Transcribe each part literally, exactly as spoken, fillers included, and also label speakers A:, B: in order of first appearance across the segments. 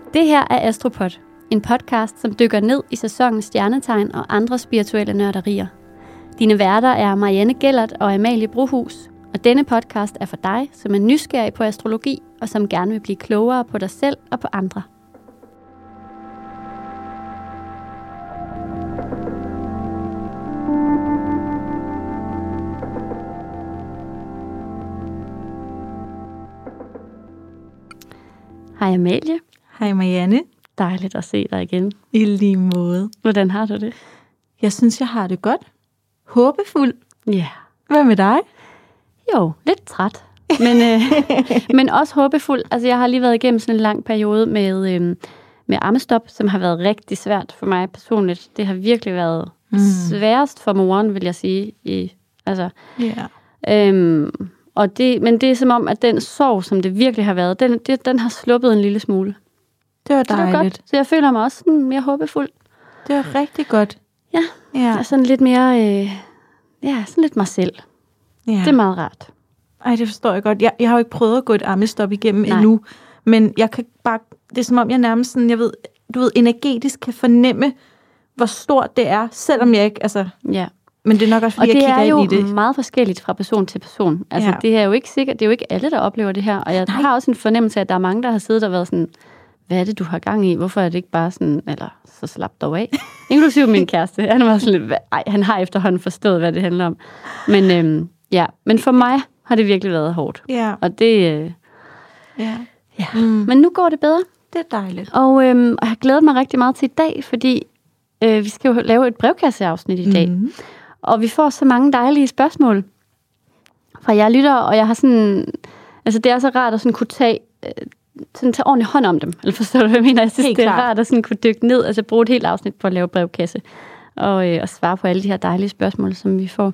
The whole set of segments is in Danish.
A: Det her er Astropod, en podcast, som dykker ned i sæsonens stjernetegn og andre spirituelle nørderier. Dine værter er Marianne Gellert og Amalie Brohus, og denne podcast er for dig, som er nysgerrig på astrologi og som gerne vil blive klogere på dig selv og på andre. Hej Amalie.
B: Hej Marianne.
A: Dejligt at se dig igen.
B: I lige måde.
A: Hvordan har du det?
B: Jeg synes, jeg har det godt. Håbefuld.
A: Ja. Yeah.
B: Hvad med dig?
A: Jo, lidt træt. Men, øh, men også håbefuld. Altså, jeg har lige været igennem sådan en lang periode med, øh, med ammestop, som har været rigtig svært for mig personligt. Det har virkelig været mm. sværest for moren, vil jeg sige. I, altså,
B: yeah.
A: øhm, og det, men det er som om, at den sorg, som det virkelig har været, den, det, den har sluppet en lille smule.
B: Det var dejligt.
A: Så, det var godt. Så jeg føler mig også sådan mere håbefuld.
B: Det var rigtig godt.
A: Ja, ja. Og sådan lidt mere, øh, ja, sådan lidt mig selv. Ja. Det er meget rart.
B: Ej, det forstår jeg godt. Jeg, jeg har jo ikke prøvet at gå et ammestop igennem Nej. endnu, men jeg kan bare, det er som om, jeg nærmest sådan, jeg ved, du ved, energetisk kan fornemme, hvor stort det er, selvom jeg ikke, altså...
A: Ja.
B: Men det er nok også, fordi
A: og
B: jeg kigger ind i det.
A: Og det er jo meget forskelligt fra person til person. Altså,
B: ja.
A: det er jo ikke sikkert, det er jo ikke alle, der oplever det her. Og jeg Nej. har også en fornemmelse af, at der er mange, der har siddet og været sådan, hvad er det, du har gang i? Hvorfor er det ikke bare sådan, eller så slap dog af? Inklusive min kæreste. Han var sådan lidt, ej, han har efterhånden forstået, hvad det handler om. Men, øhm, ja. Men for mig har det virkelig været hårdt.
B: Ja.
A: Og det, øh,
B: ja.
A: ja. Mm. Men nu går det bedre.
B: Det er dejligt.
A: Og, øhm, og jeg har glædet mig rigtig meget til i dag, fordi øh, vi skal jo lave et brevkasseafsnit i dag. Mm. Og vi får så mange dejlige spørgsmål fra jer lytter, og jeg har sådan, altså det er så rart at sådan kunne tage, sådan tage ordentlig hånd om dem. Eller forstår du, hvad jeg mener? Jeg synes,
B: helt
A: det er
B: klar.
A: rart at sådan kunne dykke ned, altså bruge et helt afsnit på at lave brevkasse, og, øh, og svare på alle de her dejlige spørgsmål, som vi får.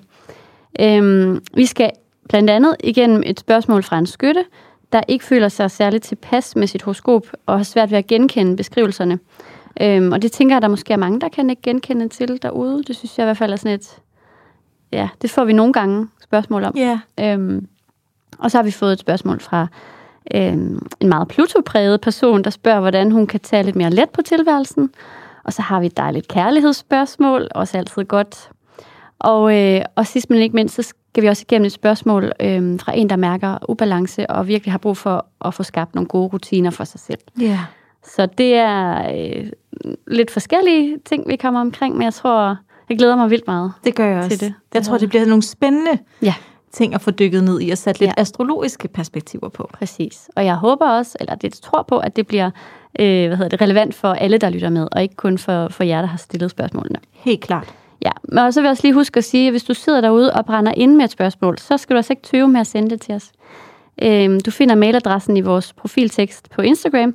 A: Øhm, vi skal blandt andet igennem et spørgsmål fra en skytte, der ikke føler sig særligt tilpas med sit horoskop, og har svært ved at genkende beskrivelserne. Øhm, og det tænker jeg, der måske er mange, der kan ikke genkende til derude. Det synes jeg i hvert fald er sådan et... Ja, det får vi nogle gange spørgsmål om.
B: Yeah.
A: Øhm, og så har vi fået et spørgsmål fra øhm, en meget Pluto-præget person, der spørger, hvordan hun kan tage lidt mere let på tilværelsen. Og så har vi et dejligt kærlighedsspørgsmål, også altid godt. Og, øh, og sidst men ikke mindst, så skal vi også igennem et spørgsmål øh, fra en, der mærker ubalance og virkelig har brug for at få skabt nogle gode rutiner for sig selv.
B: Yeah.
A: Så det er øh, lidt forskellige ting, vi kommer omkring, men jeg tror... Jeg glæder mig vildt meget.
B: Det gør jeg også.
A: Til det.
B: Jeg tror, det bliver nogle spændende
A: ja.
B: ting at få dykket ned i og sat lidt
A: ja.
B: astrologiske perspektiver på.
A: Præcis. Og jeg håber også, eller det tror på, at det bliver øh, hvad hedder det, relevant for alle, der lytter med, og ikke kun for, for jer, der har stillet spørgsmålene.
B: Helt klart.
A: Ja, men så vil jeg også lige huske at sige, at hvis du sidder derude og brænder ind med et spørgsmål, så skal du altså ikke tøve med at sende det til os. Øh, du finder mailadressen i vores profiltekst på Instagram,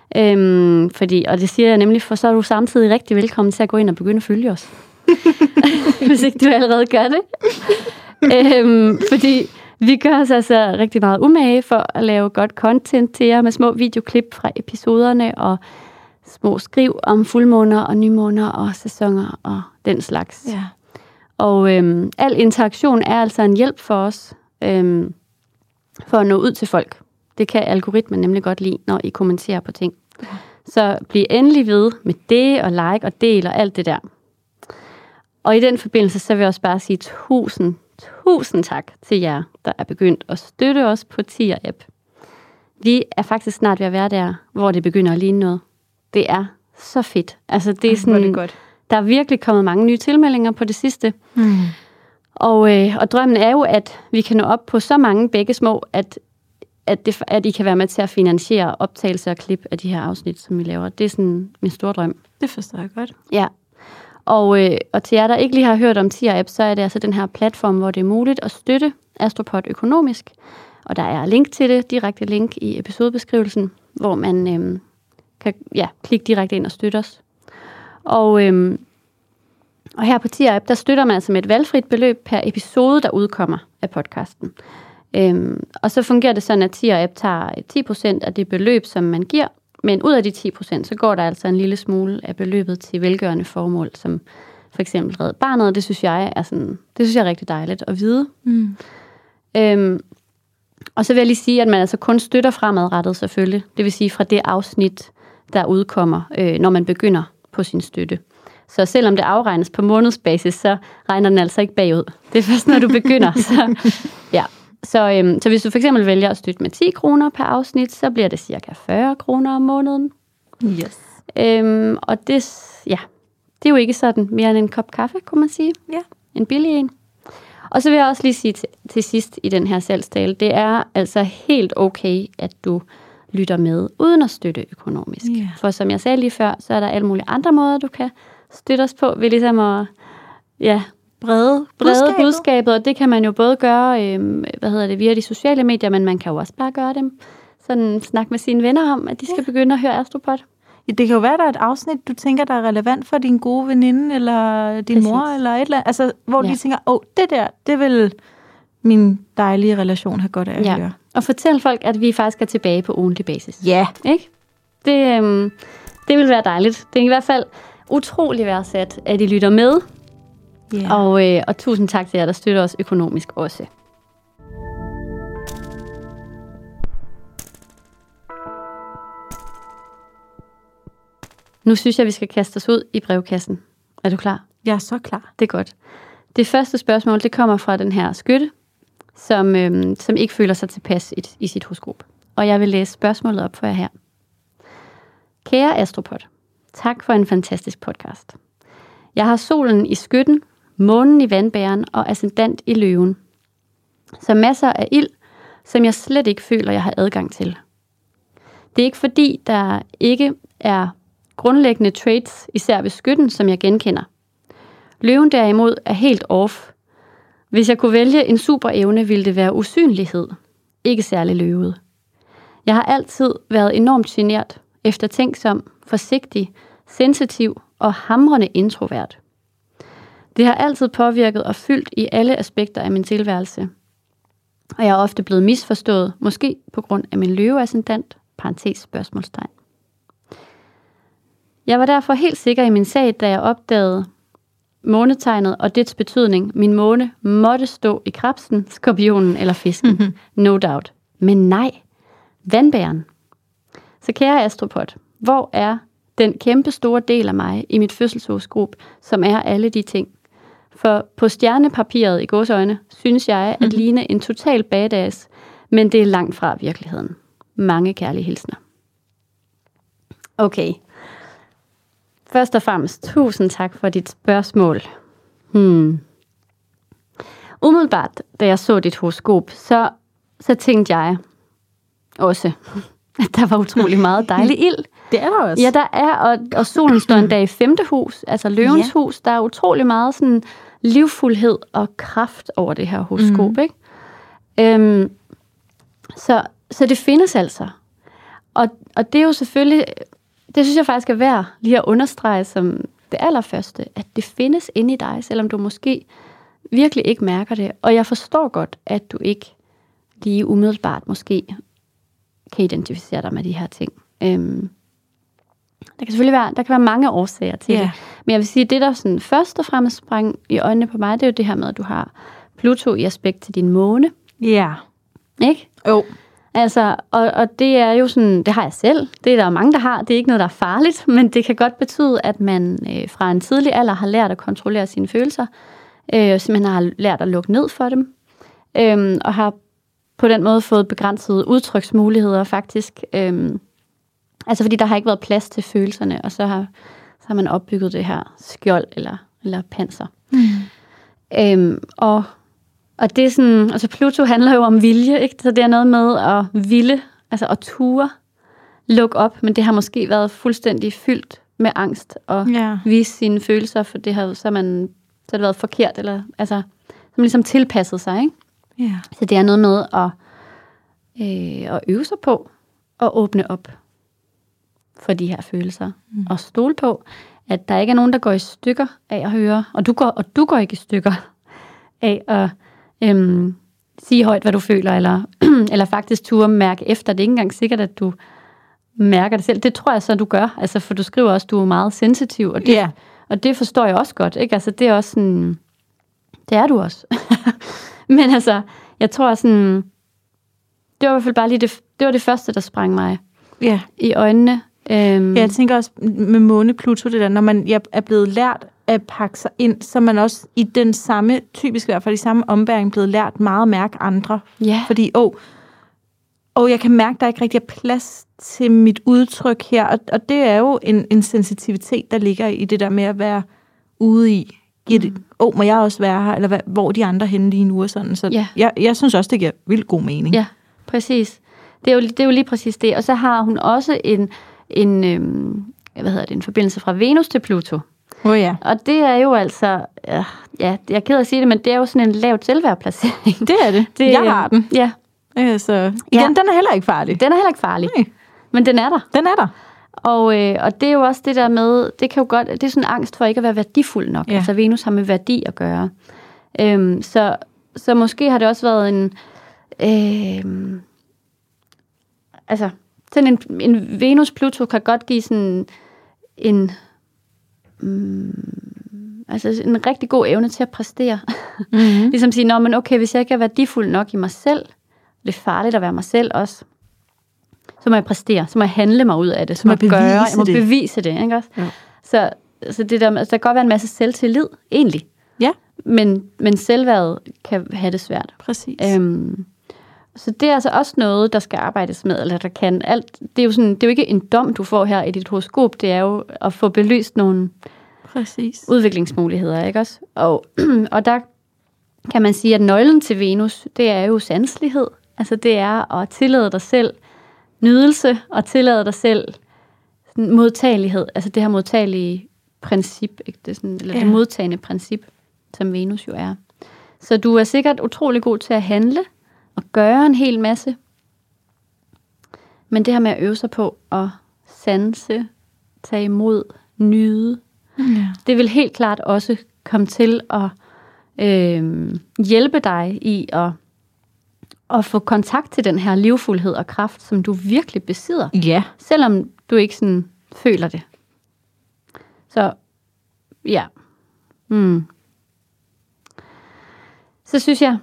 A: øh, fordi, og det siger jeg nemlig, for så er du samtidig rigtig velkommen til at gå ind og begynde at følge os. Hvis ikke du allerede gør det. øhm, fordi vi gør os altså rigtig meget umage for at lave godt content til jer med små videoklip fra episoderne og små skriv om fuldmåner og nymåner og sæsoner og den slags.
B: Ja.
A: Og øhm, al interaktion er altså en hjælp for os øhm, for at nå ud til folk. Det kan algoritmen nemlig godt lide, når I kommenterer på ting. Ja. Så bliv endelig ved med det og like og del og alt det der. Og i den forbindelse, så vil jeg også bare sige tusind, tusind tak til jer, der er begyndt at støtte os på Tier-app. Vi er faktisk snart ved at være der, hvor det begynder at ligne noget. Det er så fedt. Altså, det er sådan,
B: det godt.
A: Der er virkelig kommet mange nye tilmeldinger på det sidste.
B: Mm.
A: Og, øh, og drømmen er jo, at vi kan nå op på så mange begge små, at, at, det, at I kan være med til at finansiere optagelse og klip af de her afsnit, som vi laver. Det er sådan min store drøm.
B: Det forstår jeg godt.
A: Ja. Og, øh, og til jer, der ikke lige har hørt om Tier-app, så er det altså den her platform, hvor det er muligt at støtte Astropod økonomisk. Og der er link til det, direkte link i episodebeskrivelsen, hvor man øh, kan ja, klikke direkte ind og støtte os. Og, øh, og her på Tier-app, der støtter man altså med et valgfrit beløb per episode, der udkommer af podcasten. Øh, og så fungerer det sådan, at Tier-app tager ti procent af det beløb, som man giver. Men ud af de ti procent, så går der altså en lille smule af beløbet til velgørende formål, som for eksempel Red Barnet. Det synes jeg er sådan, det synes jeg er rigtig dejligt at vide. Mm. Øhm, og så vil jeg lige sige, at man altså kun støtter fremadrettet selvfølgelig. Det vil sige fra det afsnit, der udkommer, øh, når man begynder på sin støtte. Så selvom det afregnes på månedsbasis, så regner den altså ikke bagud. Det er først, når du begynder. Så, ja. så, øhm, så hvis du for eksempel vælger at støtte med ti kroner per afsnit, så bliver det cirka fyrre kroner om måneden.
B: Yes.
A: Øhm, og det, ja, det er jo ikke sådan mere end en kop kaffe, kunne man sige.
B: Ja. En
A: billig en. Og så vil jeg også lige sige til, til sidst i den her salgstale, det er altså helt okay, at du lytter med, uden at støtte økonomisk.
B: Yeah.
A: For som jeg sagde lige før, så er der alle mulige andre måder, du kan støtte os på, ved ligesom at ja, brede, brede budskabet. budskabet, og det kan man jo både gøre øh, hvad hedder det, via de sociale medier, men man kan jo også bare gøre dem, sådan snakke med sine venner om, at de skal yeah. begynde at høre Astropod.
B: Ja, det kan jo være, der er et afsnit, du tænker, der er relevant for din gode veninde, eller din Præcis. mor, eller et eller andet, altså, hvor ja. de tænker, åh, oh, det der, det vil min dejlige relation have godt af at
A: ja.
B: høre.
A: Og fortæl folk, at vi faktisk er tilbage på ugentlig basis.
B: Ja.
A: Ikke? Det, øhm, det vil være dejligt. Det er i hvert fald utrolig værdsat, at I lytter med. Yeah. Og, øh, og tusind tak til jer, der støtter os økonomisk også. Nu synes jeg, vi skal kaste os ud i brevkassen. Er du klar?
B: Jeg er så klar.
A: Det er godt. Det første spørgsmål, det kommer fra den her skytte, som, øhm, som ikke føler sig tilpas i, i sit horoskop. Og jeg vil læse spørgsmålet op for jer her. Kære Astropod, tak for en fantastisk podcast. Jeg har solen i skytten, månen i vandbæren og ascendant i løven. Så masser af ild, som jeg slet ikke føler, jeg har adgang til. Det er ikke fordi, der ikke er grundlæggende traits, især ved skytten, som jeg genkender. Løven derimod er helt off. Hvis jeg kunne vælge en superevne, ville det være usynlighed. Ikke særlig løvet. Jeg har altid været enormt genert, eftertænksom, forsigtig, sensitiv og hamrende introvert. Det har altid påvirket og fyldt i alle aspekter af min tilværelse. Og jeg er ofte blevet misforstået, måske på grund af min løveascendant, parentes spørgsmålstegn. Jeg var derfor helt sikker i min sag, da jeg opdagede månetegnet og dets betydning. Min måne måtte stå i krebsen, skorpionen eller fisken. Mm-hmm. No doubt. Men nej, vandbæren. Så kære Astropod, hvor er den kæmpe store del af mig i mit fødselshoroskop, som er alle de ting? For på stjernepapiret i gåseøjne, synes jeg at mm-hmm. ligne en total badass, men det er langt fra virkeligheden. Mange kærlige hilsner. Okay. Først og fremmest, tusind tak for dit spørgsmål. Hmm. Umiddelbart, da jeg så dit horoskop, så, så tænkte jeg også, at der var utrolig meget dejlig ild.
B: Det er der også.
A: Ja, der er, og, og solen står en dag i femte hus, altså løvens ja. hus. Der er utrolig meget sådan livfuldhed og kraft over det her horoskop, mm. ikke? Øhm, så, så det findes altså. Og, og det er jo selvfølgelig... Det synes jeg faktisk er værd lige at understrege som det allerførste, at det findes inde i dig, selvom du måske virkelig ikke mærker det. Og jeg forstår godt, at du ikke lige umiddelbart måske kan identificere dig med de her ting. Øhm, der kan selvfølgelig være, der kan være mange årsager til yeah. det. Men jeg vil sige, at det der sådan først og fremmest sprang i øjnene på mig, det er jo det her med, at du har Pluto i aspekt til din måne.
B: Ja. Yeah.
A: Ikke?
B: Jo. Oh.
A: Altså, og, og det er jo sådan, det har jeg selv, det er der jo mange, der har, det er ikke noget, der er farligt, men det kan godt betyde, at man øh, fra en tidlig alder har lært at kontrollere sine følelser, øh, simpelthen har lært at lukke ned for dem, øh, og har på den måde fået begrænsede udtryksmuligheder faktisk, øh, altså fordi der har ikke været plads til følelserne, og så har, så har man opbygget det her skjold eller, eller panser. Mm. Øh, og Og det er sådan, altså Pluto handler jo om vilje, ikke? Så det er noget med at ville, altså at ture, lukke op, men det har måske været fuldstændig fyldt med angst og ja. vise sine følelser, for det har så man så har det været forkert, eller altså, så man ligesom tilpasset sig, ikke?
B: Ja.
A: Så det er noget med at, øh, at øve sig på at åbne op for de her følelser, mm. og stole på, at der ikke er nogen, der går i stykker af at høre, og du går, og du går ikke i stykker af at Øhm, sige højt, hvad du føler, eller, eller faktisk turde mærke efter. Det er ikke engang sikkert, at du mærker det selv. Det tror jeg så, du gør. Altså, for du skriver også, at du er meget sensitiv, og det, yeah. og det forstår jeg også godt. Ikke? Altså, det er også sådan... Det er du også. Men altså, jeg tror sådan... Det var i hvert fald bare lige det, det var det første, der sprang mig yeah. i øjnene.
B: Øhm. Ja, jeg tænker også med måne Pluto, det der, når man ja, er blevet lært at pakke sig ind, så er man også i den samme, typisk i hvert fald i samme ombæring, blevet lært meget at mærke andre.
A: Ja.
B: Fordi, åh, åh, jeg kan mærke, at der ikke rigtig er plads til mit udtryk her, og, og det er jo en, en sensitivitet, der ligger i det der med at være ude i, åh, mm. oh, må jeg også være her, eller hvad, hvor de andre henne lige nu og sådan. Så
A: ja.
B: jeg, jeg synes også, det giver vildt god mening.
A: Ja, præcis. Det er jo, det er jo lige præcis det. Og så har hun også en, en, øhm, hvad hedder det, en forbindelse fra Venus til Pluto.
B: Oh, ja.
A: Og det er jo altså, ja, jeg er ked af at sige det, men det er jo sådan en lavt selvværdsplacering.
B: Det er det. det jeg har den.
A: Ja.
B: Altså, igen, ja. Den er heller ikke farlig.
A: Den er heller ikke farlig. Nej. Men den er der.
B: Den er der.
A: Og, øh, og det er jo også det der med, det kan jo godt, det er sådan en angst for ikke at være værdifuld nok. Ja. Altså Venus har med værdi at gøre. Øhm, så, så måske har det også været en, øh, altså sådan en, en Venus-Pluto kan godt give sådan en, mm, altså en rigtig god evne til at præstere. Mm-hmm. Ligesom sige, nå, men okay, hvis jeg ikke er værdifuld nok i mig selv, det er farligt at være mig selv også, så må jeg præstere, så må jeg handle mig ud af det, så må jeg gøre, jeg må det. bevise det, ikke også? Ja. Så, så det der, altså, der kan godt være en masse selvtillid, egentlig.
B: Ja.
A: Men, men selvværdet kan have det svært.
B: Præcis.
A: Øhm, så det er altså også noget, der skal arbejdes med, eller der kan alt. Det er jo sådan, det er jo ikke en dom, du får her i dit horoskop, det er jo at få belyst nogle
B: Præcis.
A: udviklingsmuligheder, ikke også? Og, og der kan man sige, at nøglen til Venus, det er jo sanselighed. Altså det er at tillade dig selv nydelse og tillade dig selv modtagelighed, altså det her modtagelige princip, ikke? Det, sådan, eller ja. det modtagende princip, som Venus jo er. Så du er sikkert utrolig god til at handle og gøre en hel masse, men det her med at øve sig på at sanse, tage imod, nyde, ja. det vil helt klart også komme til at øh, hjælpe dig i at og få kontakt til den her livfuldhed og kraft, som du virkelig besidder.
B: Ja.
A: Selvom du ikke sådan føler det. Så, ja. Mm. Så synes jeg,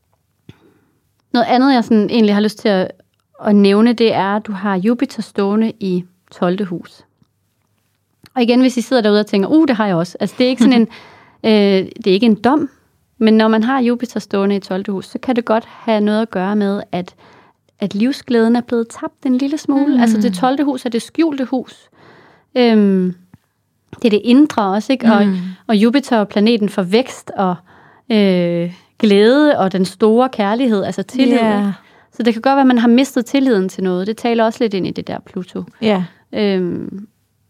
A: noget andet, jeg sådan egentlig har lyst til at, at nævne, det er, at du har Jupiter stående i tolvte hus. Og igen, hvis I sidder derude og tænker, uh, det har jeg også. Altså, det er ikke sådan en, øh, det er ikke en dom, men når man har Jupiter stående i tolvte hus, så kan det godt have noget at gøre med, at, at livsglæden er blevet tabt en lille smule. Mm. Altså det tolvte hus er det skjulte hus. Øhm, det er det indre også, ikke? Mm. Og, og Jupiter er planeten for vækst og øh, glæde og den store kærlighed, altså tillid. Yeah. Så det kan godt være, at man har mistet tilliden til noget. Det taler også lidt ind i det der Pluto.
B: Yeah.
A: Øhm,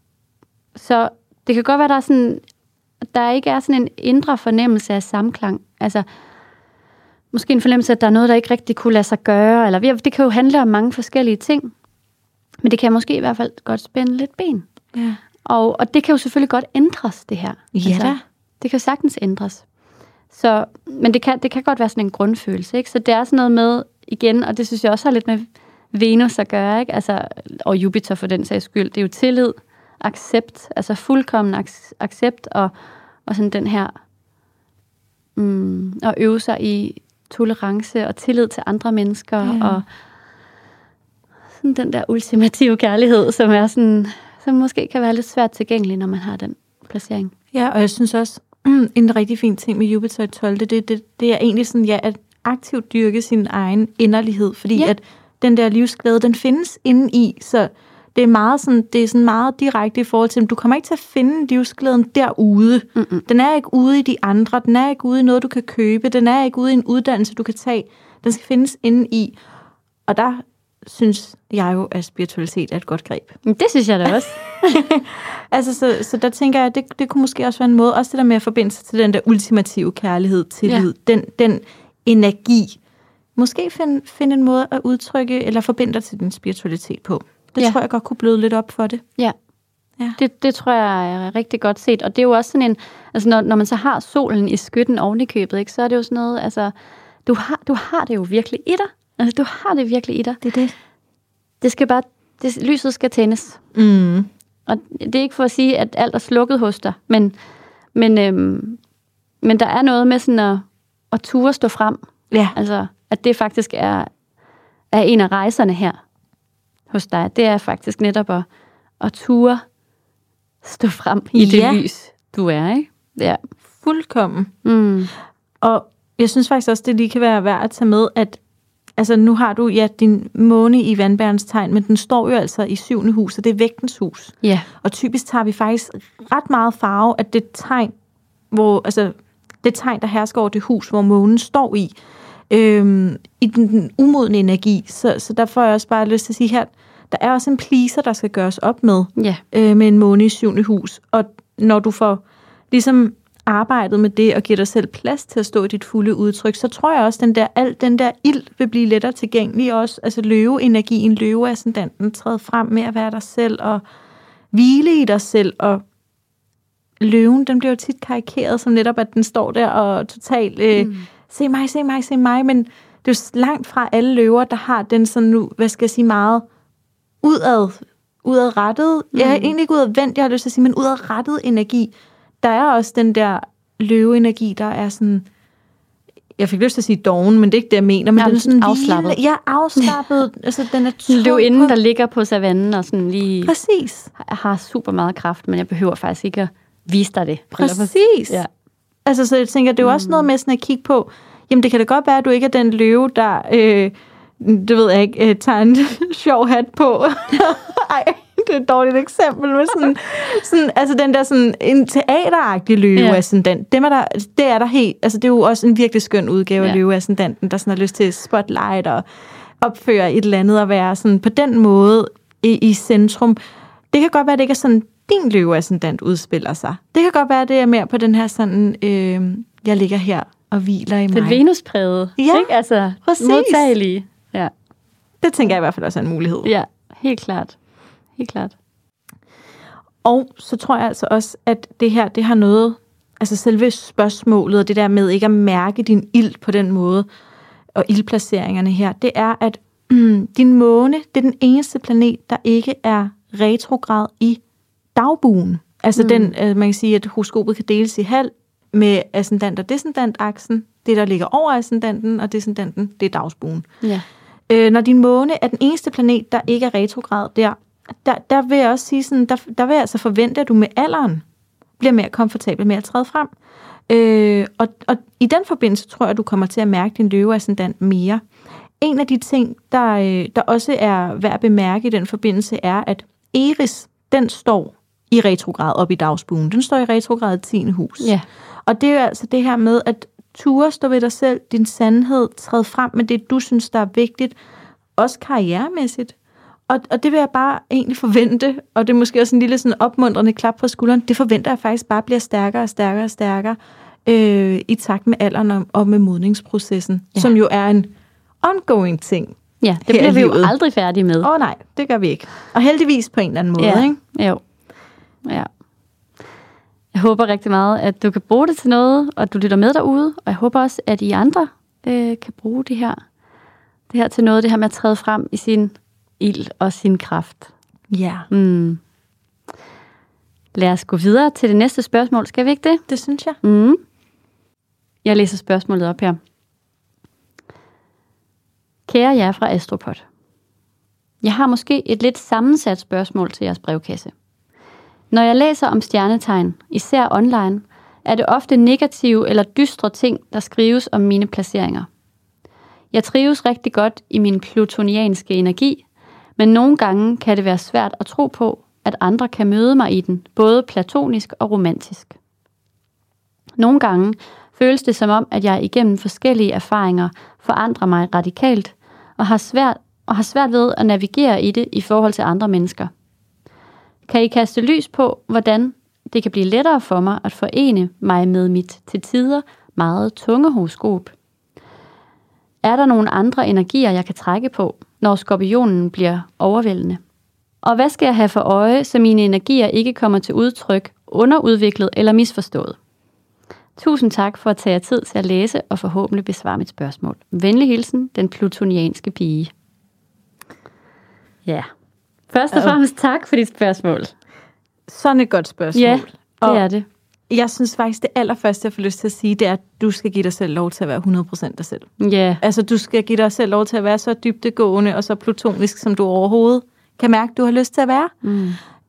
A: så det kan godt være, at der er sådan... der ikke er sådan en indre fornemmelse af samklang. Altså, måske en fornemmelse, at der er noget, der ikke rigtig kunne lade sig gøre. Eller, det kan jo handle om mange forskellige ting. Men det kan måske i hvert fald godt spænde lidt ben.
B: Ja.
A: Og, og det kan jo selvfølgelig godt ændres, det her.
B: Ja altså,
A: det kan sagtens ændres. Så, men det kan, det kan godt være sådan en grundfølelse. Ikke? Så det er sådan noget med, igen, og det synes jeg også har lidt med Venus at gøre, ikke? Altså, og Jupiter for den sags skyld, det er jo tillid, accept, altså fuldkommen accept, og, og sådan den her, mm, at øve sig i tolerance og tillid til andre mennesker, ja. Og sådan den der ultimative kærlighed, som er sådan, som måske kan være lidt svært tilgængelig, når man har den placering.
B: Ja, og jeg synes også, en rigtig fin ting med Jupiter i tolvte, det, det, det er egentlig sådan, ja, at aktivt dyrke sin egen inderlighed, fordi ja. At den der livsglæde, den findes inde i, så det er meget sådan, det er sådan meget direkte i forhold til, at du kommer ikke til at finde livsglæden derude. Mm-mm. Den er ikke ude i de andre, den er ikke ude i noget, du kan købe, den er ikke ude i en uddannelse, du kan tage. Den skal findes inde i. Og der synes jeg jo, at spiritualitet er et godt greb.
A: Det synes jeg da også.
B: altså, så, så der tænker jeg, at det, det kunne måske også være en måde, også det der med at forbinde sig til den der ultimative kærlighed, tillid, ja. den, den energi. Måske finde find en måde at udtrykke eller forbinde dig til din spiritualitet på. Det ja. Tror jeg godt kunne bløde lidt op for det.
A: Ja, ja. Det, det tror jeg er rigtig godt set. Og det er jo også sådan en, altså når, når man så har solen i skytten oven i købet, ikke, så er det jo sådan noget, altså, du har, du har det jo virkelig i dig. Altså, du har det virkelig i dig.
B: Det er det.
A: Det skal bare, det, lyset skal tændes.
B: Mm.
A: Og det er ikke for at sige, at alt er slukket hos dig, men, men, øhm, men der er noget med sådan at, at ture stå frem.
B: Ja.
A: Altså, at det faktisk er, er en af rejserne her hos dig. Det er faktisk netop at, og ture stå frem i det
B: ja.
A: lys, du er, ikke? Ja.
B: Fuldkommen.
A: Mm.
B: Og jeg synes faktisk også, det lige kan være værd at tage med, at altså, nu har du ja, din måne i vandbærens tegn, men den står jo altså i syvende hus, og det er vægtens hus.
A: Yeah.
B: Og typisk tager vi faktisk ret meget farve, at det tegn, hvor, altså, det tegn, der hersker over det hus, hvor månen står i, øhm, i den, den umodne energi. Så, så der får jeg også bare lyst til at sige her, der er også en pleaser, der skal gøres op med,
A: yeah.
B: øh, med en måne i syvende hus. Og når du får ligesom arbejdet med det og giver dig selv plads til at stå i dit fulde udtryk, så tror jeg også, den der, al den der ild vil blive lettere tilgængelig også. Altså løveenergien, løveascendanten, træde frem med at være dig selv og hvile i dig selv. Og løven, den bliver jo tit karikeret som netop, at den står der og totalt, øh, mm. se mig, se mig, se mig, men det er jo langt fra alle løver, der har den sådan nu, hvad skal jeg sige, meget udad, udadrettet, mm. jeg er egentlig ikke udadvendt, jeg har lyst til at sige, men udadrettet energi. Der er også den der løveenergi, der er sådan, jeg fik lyst til at sige doven, men det er ikke det, jeg mener, men ja, den er sådan
A: afslappet.
B: Hvile, ja, afslappet. Altså, den er
A: løvinden, der ligger på savannen og sådan lige
B: præcis.
A: har super meget kraft, men jeg behøver faktisk ikke at vise dig det.
B: Præcis. Ja. Altså, så jeg tænker, det er jo også mm. noget med sådan at kigge på, jamen det kan da godt være, at du ikke er den løve, der, øh, det ved jeg ikke, øh, tager en sjov hat på. Ej, det er et dårligt eksempel, men sådan, sådan, altså den der sådan en teateragtig løveascendant, ja. Dem er der, det er der helt, altså det er jo også en virkelig skøn udgave ja. Af løveascendanten, der sådan har lyst til spotlight og opføre et eller andet og være sådan på den måde i, i centrum. Det kan godt være, at det ikke er sådan, din løveascendant udspiller sig. Det kan godt være, at det er mere på den her sådan, øh, jeg ligger her og hviler i mig.
A: Den Venusprægede,
B: ja,
A: ikke? Altså
B: præcis.
A: Modtagelige. Ja.
B: Det tænker jeg i hvert fald også er en mulighed.
A: Ja, helt klart. Helt klart.
B: Og så tror jeg altså også, at det her, det har noget, altså selve spørgsmålet, og det der med ikke at mærke din ild på den måde, og ildplaceringerne her, det er, at mm, din måne, det er den eneste planet, der ikke er retrograd i dagbuen. Altså mm. den, man kan sige, at horoskopet kan deles i halv med ascendant og descendant-aksen. Det, der ligger over ascendanten og descendanten, det er dagsbuen.
A: Ja.
B: Øh, når din måne er den eneste planet, der ikke er retrograd der, Der, der vil jeg også sige sådan, der, der vil jeg altså forvente, at du med alderen bliver mere komfortabel med at træde frem. Øh, og, og i den forbindelse tror jeg, at du kommer til at mærke din løveascendant mere. En af de ting, der, der også er værd at bemærke i den forbindelse, er, at Eris, den står i retrograd op i dagsbuen. Den står i retrograd i tiende hus.
A: Ja.
B: Og det er jo altså det her med, at ture stå ved dig selv, din sandhed, træde frem med det, du synes, der er vigtigt, også karrieremæssigt. Og, og det vil jeg bare egentlig forvente, og det er måske også en lille sådan opmuntrende klap på skulderen, det forventer jeg faktisk bare bliver stærkere og stærkere og stærkere øh, i takt med alderen og, og med modningsprocessen, ja. Som jo er en ongoing ting.
A: Ja, det bliver vi jo aldrig færdige med.
B: Åh oh, nej, det gør vi ikke. Og heldigvis på en eller anden måde,
A: ja.
B: Ikke?
A: Jo. Ja. Jeg håber rigtig meget, at du kan bruge det til noget, og at du lytter med derude, og jeg håber også, at I andre øh, kan bruge det her, det her til noget, det her med at træde frem i sin ild og sin kraft.
B: Ja.
A: Mm. Lad os gå videre til det næste spørgsmål. Skal vi ikke det?
B: Det synes jeg.
A: Mm. Jeg læser spørgsmålet op her. Kære jer fra Astropod. Jeg har måske et lidt sammensat spørgsmål til jeres brevkasse. Når jeg læser om stjernetegn, især online, er det ofte negative eller dystre ting, der skrives om mine placeringer. Jeg trives rigtig godt i min plutonianske energi, men nogle gange kan det være svært at tro på, at andre kan møde mig i den, både platonisk og romantisk. Nogle gange føles det som om, at jeg igennem forskellige erfaringer forandrer mig radikalt, og har svært, og har svært ved at navigere i det i forhold til andre mennesker. Kan I kaste lys på, hvordan det kan blive lettere for mig at forene mig med mit til tider meget tunge horoskop? Er der nogle andre energier, jeg kan trække på, når skorpionen bliver overvældende? Og hvad skal jeg have for øje, så mine energier ikke kommer til udtryk underudviklet eller misforstået? Tusind tak for at tage jer tid til at læse og forhåbentlig besvare mit spørgsmål. Venlig hilsen, den plutonianske pige. Ja. Først og fremmest tak for dit spørgsmål.
B: Sådan et godt spørgsmål.
A: Ja, det
B: og
A: er det.
B: Jeg synes faktisk, det allerførste, jeg får lyst til at sige, det er, at du skal give dig selv lov til at være hundrede procent dig selv.
A: Ja.
B: Altså, du skal give dig selv lov til at være så dybdegående og så plutonisk, som du overhovedet kan mærke, du har lyst til at være.
A: Mm.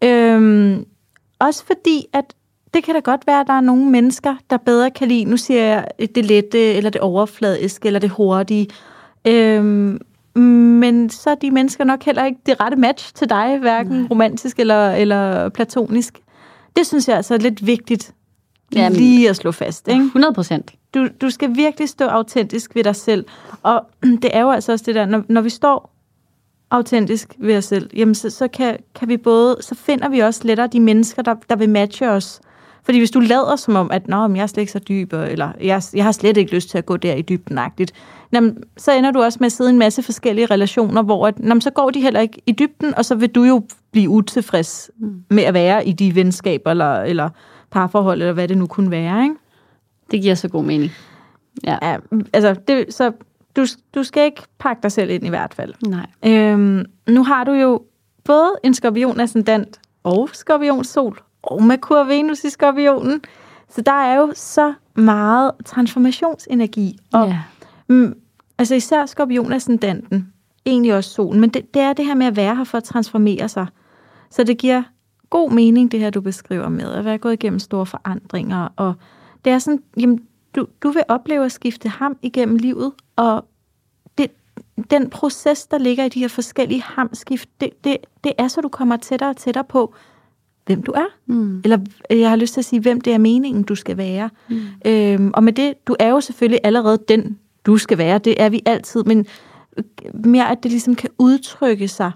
B: Øhm, også fordi, at det kan da godt være, at der er nogle mennesker, der bedre kan lide, nu siger jeg det lette, eller det overfladiske, eller det hurtige. Øhm, men så er de mennesker nok heller ikke det rette match til dig, hverken Nej. romantisk eller, eller platonisk. Det synes jeg altså er lidt vigtigt Jamen, lige at slå fast. Ikke?
A: hundrede procent.
B: Du, du skal virkelig stå autentisk ved dig selv. Og det er jo altså også det der, når, når vi står autentisk ved os selv, jamen så, så, kan, kan vi både, så finder vi også lettere de mennesker, der, der vil matche os. Fordi hvis du lader som om, at Nå, men jeg er slet ikke så dyb, eller jeg, jeg har slet ikke lyst til at gå der i dybden-agtigt, jamen, så ender du også med at sidde i en masse forskellige relationer, hvor at, jamen, så går de heller ikke i dybden, og så vil du jo blive utilfreds mm. med at være i de venskaber, eller, eller parforhold, eller hvad det nu kunne være, ikke?
A: Det giver så god mening. Ja.
B: ja altså, det, så du, du skal ikke pakke dig selv ind i hvert fald.
A: Nej.
B: Øhm, nu har du jo både en skorpion-ascendant og skorpion-sol, og Merkur Venus i skorpionen. Så der er jo så meget transformationsenergi. Og,
A: ja.
B: mm, altså især skorpion-ascendanten, egentlig også solen, men det, det er det her med at være her for at transformere sig. Så det giver god mening, det her du beskriver med, at være gået igennem store forandringer. Og det er sådan, jamen, du, du vil opleve at skifte ham igennem livet, og det, den proces, der ligger i de her forskellige hamskift, det, det, det er så, du kommer tættere og tættere på, hvem du er. Mm. Eller jeg har lyst til at sige, hvem det er meningen, du skal være. Mm. Øhm, og med det, du er jo selvfølgelig allerede den, du skal være. Det er vi altid, men mere, at det ligesom kan udtrykke sig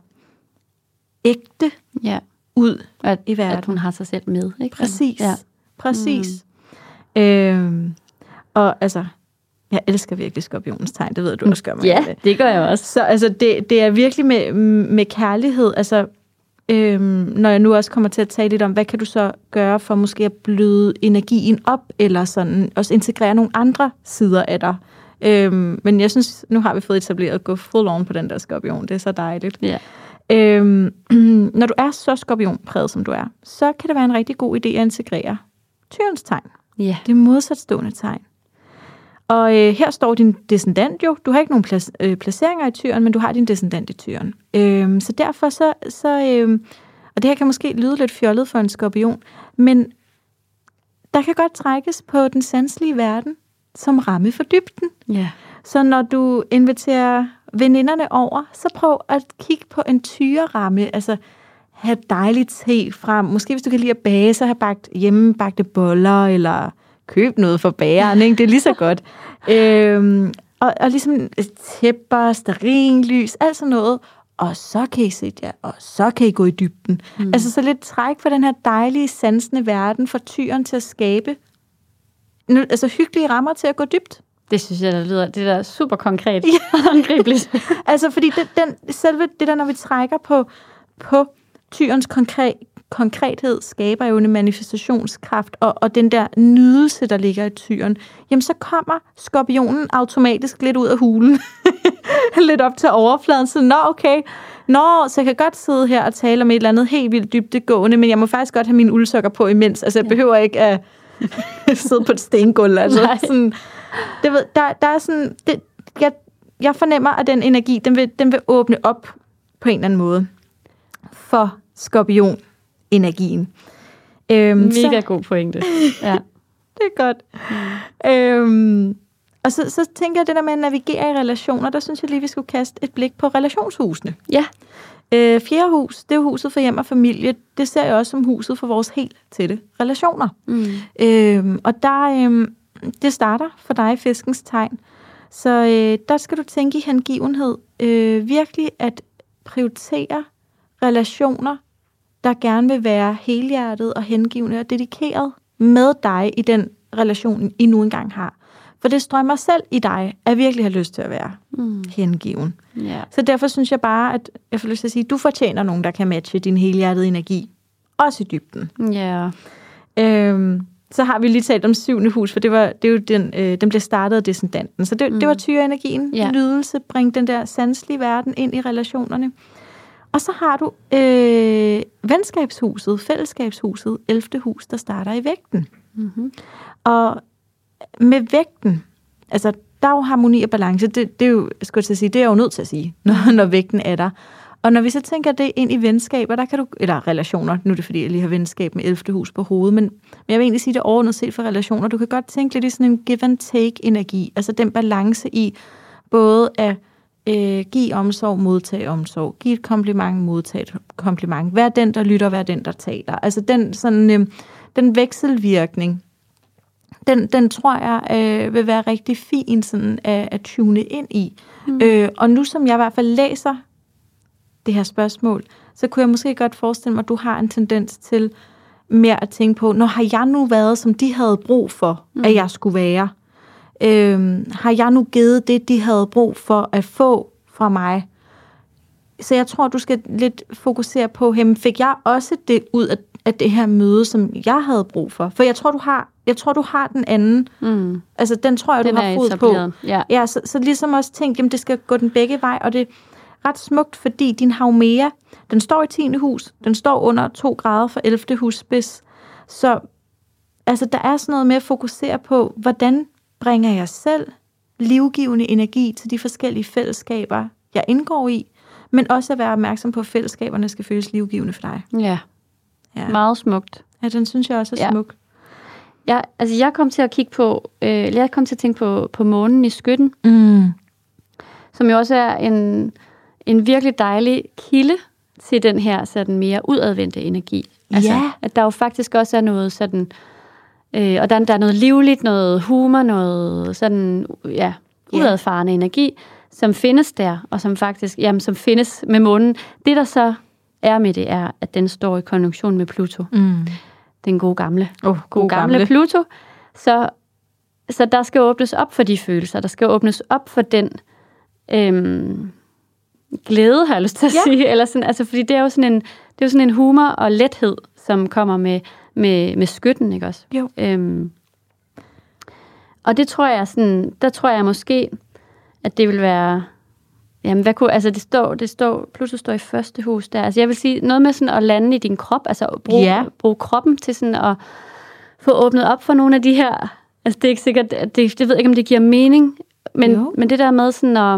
B: ægte
A: ja.
B: ud
A: at,
B: i verden.
A: At hun har sig selv med. Ikke?
B: Præcis. Ja. Præcis. Mm. Øhm, og altså, jeg elsker virkelig skorpionens tegn, det ved du også gør mig.
A: Ja, det. det gør jeg også.
B: Så altså, det, det er virkelig med, med kærlighed, altså, Øhm, når jeg nu også kommer til at tale lidt om, hvad kan du så gøre for måske at bløde energien op, eller sådan også integrere nogle andre sider af dig. Øhm, men jeg synes, nu har vi fået etableret at gå full on på den der skorpion. Det er så dejligt.
A: Ja.
B: Øhm, når du er så skorpionpræget, som du er, så kan det være en rigtig god idé at integrere Tyrens tegn.
A: Ja.
B: Det modsatstående tegn. Og øh, her står din descendant jo. Du har ikke nogen plac- øh, placeringer i Tyren, men du har din descendant i Tyren. Øh, så derfor så... så øh, og det her kan måske lyde lidt fjollet for en skorpion, men der kan godt trækkes på den sanselige verden som ramme for dybden.
A: Ja.
B: Så når du inviterer veninderne over, så prøv at kigge på en tyreramme. Altså, have dejligt te frem. Måske hvis du kan lide at bage, så have bagt hjemmebagte boller, eller køb noget for bageren, ikke? Det er lige så godt. øhm, og, og ligesom tæpper, stearinlys, alt sådan noget. Og så kan I sætte jer, og så kan I gå i dybden. Mm. Altså så lidt træk for den her dejlige, sansende verden, for tyren til at skabe nu, altså hyggelige rammer til at gå dybt.
A: Det synes jeg, der lyder, det der er super konkret og håndgribeligt.
B: Altså fordi det, den, selve det der, når vi trækker på, på tyrens konkret, konkrethed, skaber jo en manifestationskraft, og, og den der nydelse, der ligger i tyren, jamen så kommer skorpionen automatisk lidt ud af hulen. lidt op til overfladen, så nå okay, nå, så jeg kan godt sidde her og tale om et eller andet helt vildt dybdegående, men jeg må faktisk godt have mine uldsokker på imens, altså jeg ja. behøver ikke at sidde på et stengulv, altså sådan, det ved, der, der er sådan, det, jeg, jeg fornemmer, at den energi, den vil, den vil åbne op på en eller anden måde for skorpion-energien. Øhm,
A: Mega
B: så,
A: god pointe. Ja.
B: Det er godt. Mm. Øhm, og så, så tænker jeg, det der med at navigere i relationer, der synes jeg lige, vi skulle kaste et blik på relationshusene.
A: Ja.
B: Øh, fjerde hus, det er jo huset for hjem og familie. Det ser jeg også som huset for vores helt tætte relationer. Mm. Øhm, og der, øhm, det starter for dig i fiskens tegn. Så øh, der skal du tænke i hengivenhed. Øh, virkelig at prioritere relationer, der gerne vil være helhjertet og hengivende og dedikeret med dig i den relation, I nu engang har. For det strømmer selv i dig, at virkelig har lyst til at være mm. hengiven.
A: Yeah.
B: Så derfor synes jeg bare, at jeg får lyst til at sige, at du fortjener nogen, der kan matche din helhjertede energi. Også i dybden.
A: Ja.
B: Yeah. Øhm, så har vi lige talt om syvende hus, for det var, det er jo den, øh, den blev startet af descendanten. Så det, mm. det var tyreenergien, yeah. nydelse, bringe den der sanselige verden ind i relationerne. Og så har du øh, venskabshuset, fællesskabshuset, ellevte hus, der starter i vægten. Mm-hmm. Og med vægten, altså der er jo harmoni og balance, det, det er jo, skulle jeg sige, det er jeg jo nødt til at sige, når, når vægten er der. Og når vi så tænker det ind i venskaber, der kan du, eller relationer, nu er det fordi, jeg lige har venskab med ellevte hus på hovedet, men, men jeg vil egentlig sige det overordnet set for relationer. Du kan godt tænke lidt i sådan en give and take energi, altså den balance i både at øh, give omsorg, modtage omsorg, give et kompliment, modtage et kompliment, vær den, der lytter, vær den, der taler. Altså den, sådan, øh, den vekselvirkning, den, den tror jeg øh, vil være rigtig fin sådan, at, at tune ind i. Mm. Øh, og nu som jeg i hvert fald læser det her spørgsmål, så kunne jeg måske godt forestille mig, at du har en tendens til mere at tænke på, når har jeg nu været, som de havde brug for, mm. at jeg skulle være? Øhm, har jeg nu givet det, de havde brug for at få fra mig? Så jeg tror, du skal lidt fokusere på, jamen, fik jeg også det ud af, af det her møde, som jeg havde brug for? For jeg tror, du har, jeg tror, du har den anden. Mm. Altså, den tror jeg, den du har fod på. Ja, ja så, så ligesom også tænk, jamen, det skal gå den begge vej, og det ret smukt, fordi din Haumea, den står i tiende hus, den står under to grader for ellevte hus spids. Så altså, der er sådan noget med at fokusere på, hvordan bringer jeg selv livgivende energi til de forskellige fællesskaber, jeg indgår i, men også at være opmærksom på, at fællesskaberne skal føles livgivende for dig.
A: Ja, ja. Meget smukt.
B: Ja, den synes jeg også er
A: ja.
B: smuk.
A: Ja, altså jeg kom til at kigge på, øh, jeg kom til at tænke på, på månen i Skytten,
B: mm.
A: som jo også er en en virkelig dejlig kilde til den her sådan mere udadvendte energi. Altså,
B: ja.
A: At der jo faktisk også er noget sådan, øh, og der, der er noget livligt, noget humor, noget sådan, ja, udadfarende ja. energi, som findes der, og som faktisk, jamen, som findes med månen. Det, der så er med det, er, at den står i konjunktion med Pluto.
B: Mm.
A: Den gode gamle,
B: oh,
A: gode gamle, gamle Pluto. Så, så der skal åbnes op for de følelser, der skal åbnes op for den øhm, glæde, har jeg lyst til at ja. sige, eller sådan, altså, fordi det er jo sådan en, det er jo sådan en humor og lethed, som kommer med, med, med Skytten, ikke også?
B: Jo.
A: Øhm, og det tror jeg sådan, der tror jeg måske, at det vil være, jamen hvad kunne, altså det står, det står, Pluto står i første hus der, altså jeg vil sige noget med sådan at lande i din krop, altså bruge,
B: ja.
A: bruge kroppen til sådan at få åbnet op for nogle af de her, altså det er ikke sikkert, det, det ved jeg ikke, om det giver mening, men, men det der med sådan at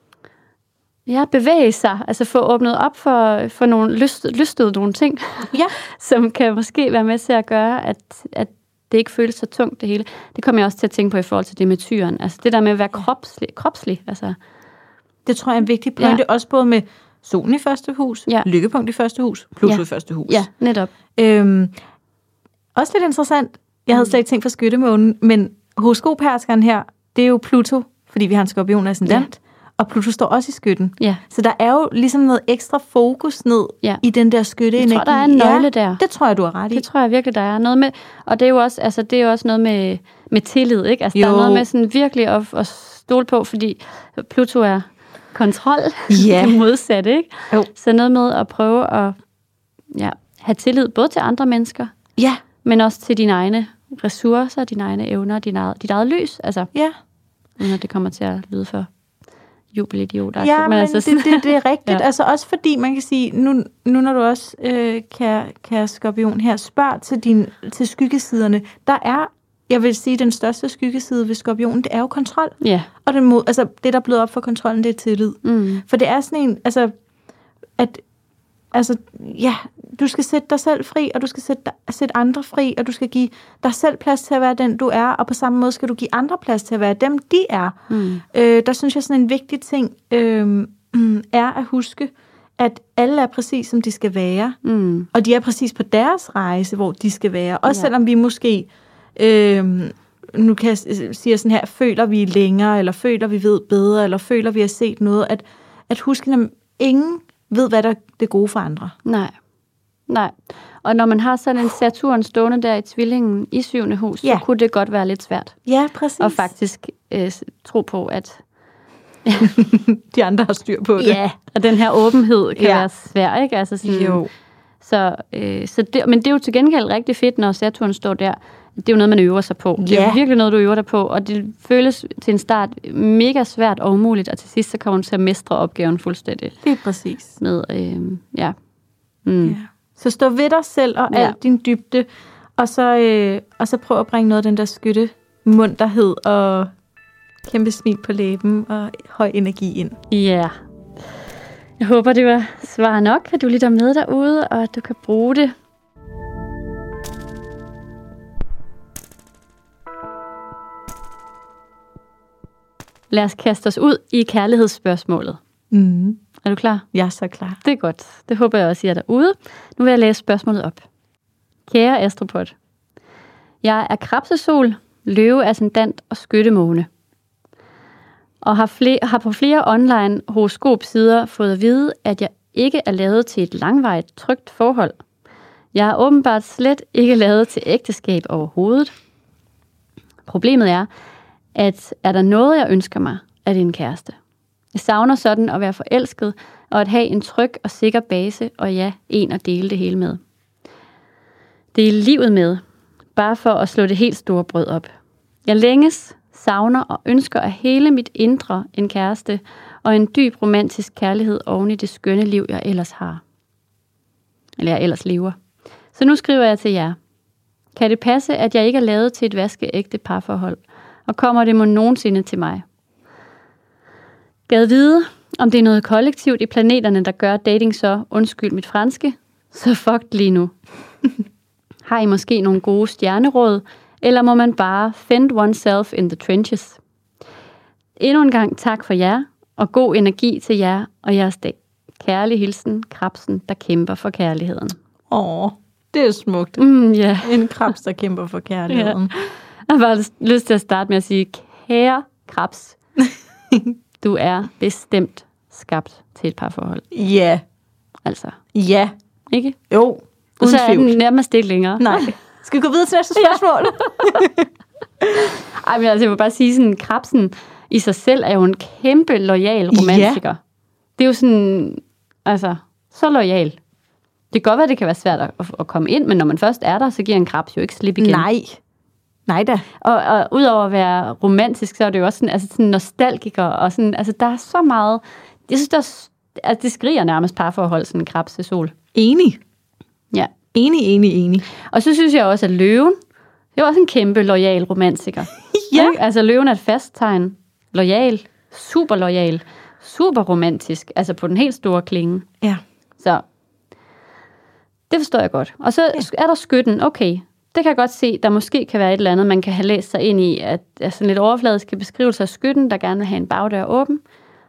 A: ja, bevæge sig, altså få åbnet op for, for nogle lyst, lystede nogle ting,
B: ja.
A: som kan måske være med til at gøre, at, at det ikke føles så tungt det hele. Det kommer jeg også til at tænke på i forhold til det med tyren. Altså det der med at være kropslig. kropslig altså.
B: Det tror jeg er en vigtig pointe, ja. Også både med solen i første hus, ja. Lykkepunkt i første hus, Pluto ja. i første hus.
A: Ja, netop.
B: Øhm, også lidt interessant, jeg havde slet ikke tænkt for skyttemånen, men horoskopherskeren her, det er jo Pluto, fordi vi har en skorpion ascendant. Ja. Og Pluto står også i Skytten.
A: Ja.
B: Så der er jo ligesom noget ekstra fokus ned ja. i den der skytteenergi.
A: Jeg tror, der er en nøgle der.
B: Ja, det tror jeg, du har ret i.
A: Det tror jeg virkelig, der er noget med. Og det er jo også, altså, det er jo også noget med, med tillid, ikke? Altså, der er noget med sådan virkelig at, at stole på, fordi Pluto er kontrol.
B: Ja.
A: Det modsatte, ikke?
B: Jo.
A: Så noget med at prøve at ja, have tillid både til andre mennesker,
B: ja.
A: men også til dine egne ressourcer, dine egne evner, din eget, dit eget lys. Altså,
B: ja.
A: Når det kommer til at lyde for jubelidioter.
B: Ja, men, men
A: altså,
B: det, det, det er rigtigt.
A: ja.
B: Altså også fordi, man kan sige, nu, nu når du også, øh, kan, kan skorpion her, spørg til, din, til skyggesiderne. Der er, jeg vil sige, den største skyggeside ved skorpionen, det er jo kontrol.
A: Ja.
B: Og den mod, altså, det, der er blevet op for kontrollen, det er tillid.
A: Mm.
B: For det er sådan en, altså, at, altså, ja, du skal sætte dig selv fri, og du skal sætte, sætte andre fri, og du skal give dig selv plads til at være den, du er, og på samme måde skal du give andre plads til at være dem, de er.
A: Mm.
B: Øh, der synes jeg, sådan en vigtig ting øh, er at huske, at alle er præcis, som de skal være,
A: mm.
B: og de er præcis på deres rejse, hvor de skal være. Også
A: ja.
B: selvom vi måske, øh, nu kan jeg sige sådan her, føler vi længere, eller føler vi ved bedre, eller føler vi har set noget, at, at huske, at ingen ved, hvad der er det gode for andre.
A: Nej. Nej. Og når man har sådan en Saturn stående der i tvillingen i syvende hus, ja. så kunne det godt være lidt svært.
B: Ja, præcis.
A: Og faktisk øh, tro på, at
B: de andre har styr på det.
A: Ja, og den her åbenhed kan ja. være svær, ikke? Altså sådan,
B: jo.
A: Så, øh, så det, men det er jo til gengæld rigtig fedt, når Saturn står der. Det er jo noget, man øver sig på. Ja. Det er virkelig noget, du øver dig på, og det føles til en start mega svært og umuligt, og til sidst så kommer du til at mestre opgaven fuldstændig.
B: Det er præcis.
A: Med, øh, ja. Mm.
B: ja. Så stå ved dig selv og
A: ja.
B: al din dybde, og så, øh, og så prøv at bringe noget af den der skytte munterhed og kæmpe smil på læben og høj energi ind.
A: Ja. Jeg håber, det var svar nok, at du lytter med derude, og at du kan bruge det. Lad os kaste os ud i kærlighedsspørgsmålet.
B: Mm.
A: Er du klar?
B: Jeg er så klar.
A: Det er godt. Det håber jeg også, I er derude. Nu vil jeg læse spørgsmålet op. Kære Astropod. Jeg er krebsesol, løve ascendant og skyttemåne. Og har, flere, har på flere online horoskopsider fået at vide, at jeg ikke er lavet til et langvarigt, trygt forhold. Jeg er åbenbart slet ikke lavet til ægteskab overhovedet. Problemet er, at er der noget, jeg ønsker mig, er det en kæreste. Jeg savner sådan at være forelsket, og at have en tryg og sikker base, og ja, en at dele det hele med. Det er livet med, bare for at slå det helt store brød op. Jeg længes, savner og ønsker af hele mit indre en kæreste, og en dyb romantisk kærlighed oven i det skønne liv, jeg ellers har. Eller jeg ellers lever. Så nu skriver jeg til jer. Kan det passe, at jeg ikke er lavet til et vaskeægte parforhold? Og kommer det mon nogensinde til mig? Gad vide, om det er noget kollektivt i planeterne, der gør dating så, undskyld mit franske, så fucked lige nu. Har I måske nogle gode stjerneråd, eller må man bare fend oneself in the trenches? Endnu en gang tak for jer, og god energi til jer og jeres dag. Kærlig hilsen, krebsen, der kæmper for kærligheden.
B: Åh, det er smukt.
A: Mm, yeah.
B: En krebs, der kæmper for kærligheden.
A: Yeah. Jeg har bare lyst til at starte med at sige, kære krebs, du er bestemt skabt til et parforhold.
B: Ja.
A: Altså.
B: Ja.
A: Ikke?
B: Jo,
A: og så er den nærmest ikke længere.
B: Nej. Skal vi gå videre til næste spørgsmål?
A: Ej, men altså, jeg vil bare sige, sådan, krebsen i sig selv er jo en kæmpe loyal romantiker. Ja. Det er jo sådan, altså, så loyal. Det kan godt være, det kan være svært at, at komme ind, men når man først er der, så giver en krebs jo ikke slip igen.
B: Nej. Nej da.
A: Og, og udover at være romantisk, så er det jo også sådan, altså sådan nostalgiker, og sådan, altså der er så meget, jeg synes, der er, altså, det skriger nærmest parforhold, sådan en krebsesol.
B: Enig.
A: Ja.
B: Enig, enig, enig.
A: Og så synes jeg også, at løven, det er også en kæmpe loyal romantiker.
B: Ja.
A: Ikke? Altså løven er et fast tegn. Loyal. Super loyal. Super romantisk. Altså på den helt store klinge.
B: Ja.
A: Så det forstår jeg godt. Og så ja. Er der skytten. Okay, det kan jeg godt se, der måske kan være et eller andet, man kan have læst sig ind i, at altså en lidt overfladiske beskrivelse af skytten, der gerne vil have en bagdør åben,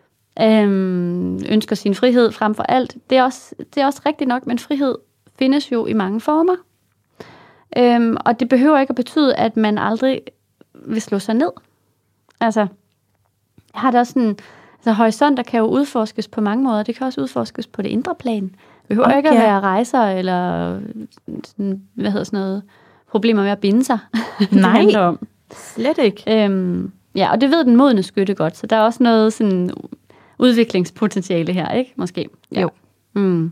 A: øhm, ønsker sin frihed frem for alt. Det er, også, det er også rigtigt nok, men frihed findes jo i mange former. Øhm, og det behøver ikke at betyde, at man aldrig vil slå sig ned. Altså, jeg har det også sådan, altså horisonter kan jo udforskes på mange måder. Det kan også udforskes på det indre plan. Det behøver okay. ikke at være rejser, eller sådan, hvad hedder sådan noget, problemer med at binde sig.
B: Nej, det om. Slet ikke.
A: Øhm, ja, og det ved den modne skytte godt, så der er også noget sådan udviklingspotentiale her, ikke? Måske. Ja.
B: Jo.
A: Mm.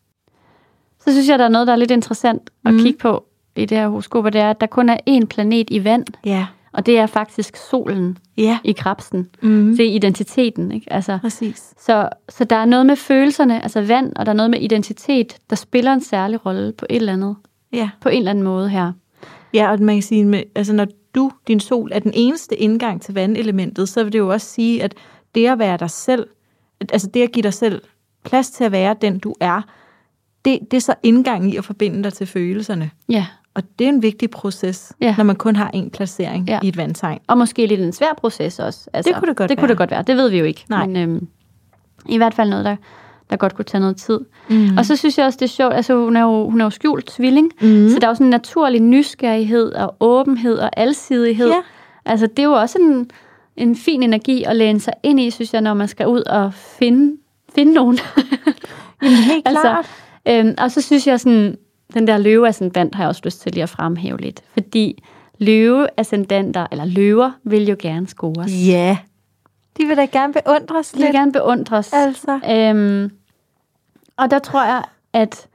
A: Så synes jeg, der er noget, der er lidt interessant at mm. kigge på i det her horoskop, og det er, at der kun er én planet i vand,
B: ja.
A: Og det er faktisk solen
B: ja.
A: I krebsen.
B: Mm.
A: Det er identiteten, ikke? Altså,
B: præcis.
A: Så, så der er noget med følelserne, altså vand, og der er noget med identitet, der spiller en særlig rolle på et eller andet,
B: ja. På
A: en eller anden måde her.
B: Ja, og man kan sige, med, altså når du, din sol, er den eneste indgang til vandelementet, så vil det jo også sige, at det at være dig selv, altså det at give dig selv plads til at være den, du er, det, det er så indgang i at forbinde dig til følelserne.
A: Ja.
B: Og det er en vigtig proces, ja. Når man kun har en placering ja. I et vandtegn.
A: Og måske lidt en svær proces også. Altså,
B: det kunne det godt
A: det
B: være.
A: kunne det godt være. Det ved vi jo ikke.
B: Nej.
A: Men øhm, i hvert fald noget, der, der godt kunne tage noget tid.
B: Mm.
A: Og så synes jeg også, det er sjovt. Altså, hun er jo, hun er jo skjult tvilling.
B: Mm.
A: Så der er jo sådan en naturlig nysgerrighed og åbenhed og alsidighed.
B: Ja.
A: Altså, det er jo også en, en fin energi at læne sig ind i, synes jeg, når man skal ud og finde, finde nogen.
B: Jamen, helt klart.
A: Altså, øhm, og så synes jeg sådan, den der løveascendant har jeg også lyst til lige at fremhæve lidt. Fordi løveascendanter, eller løver, vil jo gerne scores.
B: Ja, de vil da gerne beundres lidt.
A: De vil gerne beundres.
B: Altså.
A: Øhm, og der tror jeg, at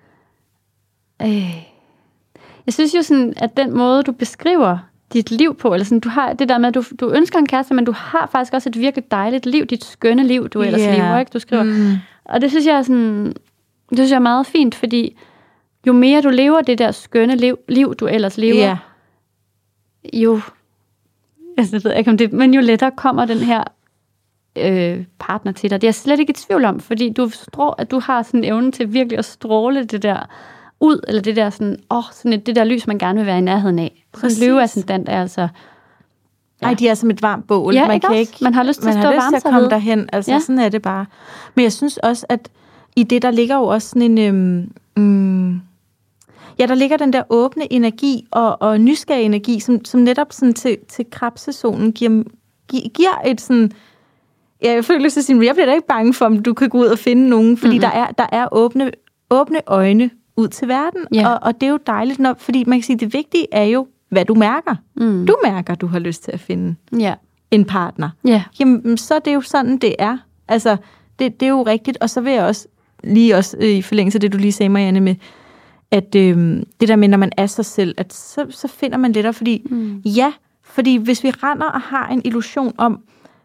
A: øh, jeg synes jo sådan, at den måde, du beskriver dit liv på, eller sådan, du har det der med, at du, du ønsker en kæreste, men du har faktisk også et virkelig dejligt liv, dit skønne liv, du ellers yeah. lever, ikke? Du skriver. Mm. Og det synes jeg er sådan, det synes jeg er meget fint, fordi jo mere du lever det der skønne liv, liv du ellers lever, yeah. jo, altså, jeg ved ikke om det, men jo lettere kommer den her øh, partner til dig. Det er jeg slet ikke i tvivl om, fordi du forstår, at du har sådan evnen til virkelig at stråle det der ud, eller det der sådan, åh, sådan et, det der lys, man gerne vil være i nærheden af. Præcis. Sådan en løveascendant er altså...
B: Ja. Ej, de er som et varmt bål.
A: Ja,
B: man kan ikke,
A: man har lyst til at stå varmt
B: til at komme derhen. Altså, ja. Sådan er det bare. Men jeg synes også, at i det, der ligger jo også sådan en... Øhm, mm, ja, der ligger den der åbne energi og, og nysgerrig energi, som, som netop sådan til, til krebsæsonen giver, gi, giver et sådan... Ja, jeg føler sig sådan, jeg bliver da ikke bange for, om du kan gå ud og finde nogen, fordi mm-hmm. der er, der er åbne, åbne øjne ud til verden, ja. og, og det er jo dejligt, når, fordi man kan sige, det vigtige er jo, hvad du mærker. Mm. Du mærker, du har lyst til at finde
A: ja.
B: en partner.
A: Ja.
B: Jamen, så er det jo sådan, det er. Altså, det, det er jo rigtigt, og så vil jeg også lige også øh, i forlængelse af det, du lige sagde, Marianne, med, at øh, det der med, når man er sig selv, at så, så finder man lettere, fordi mm. ja, fordi hvis vi render og har en illusion om,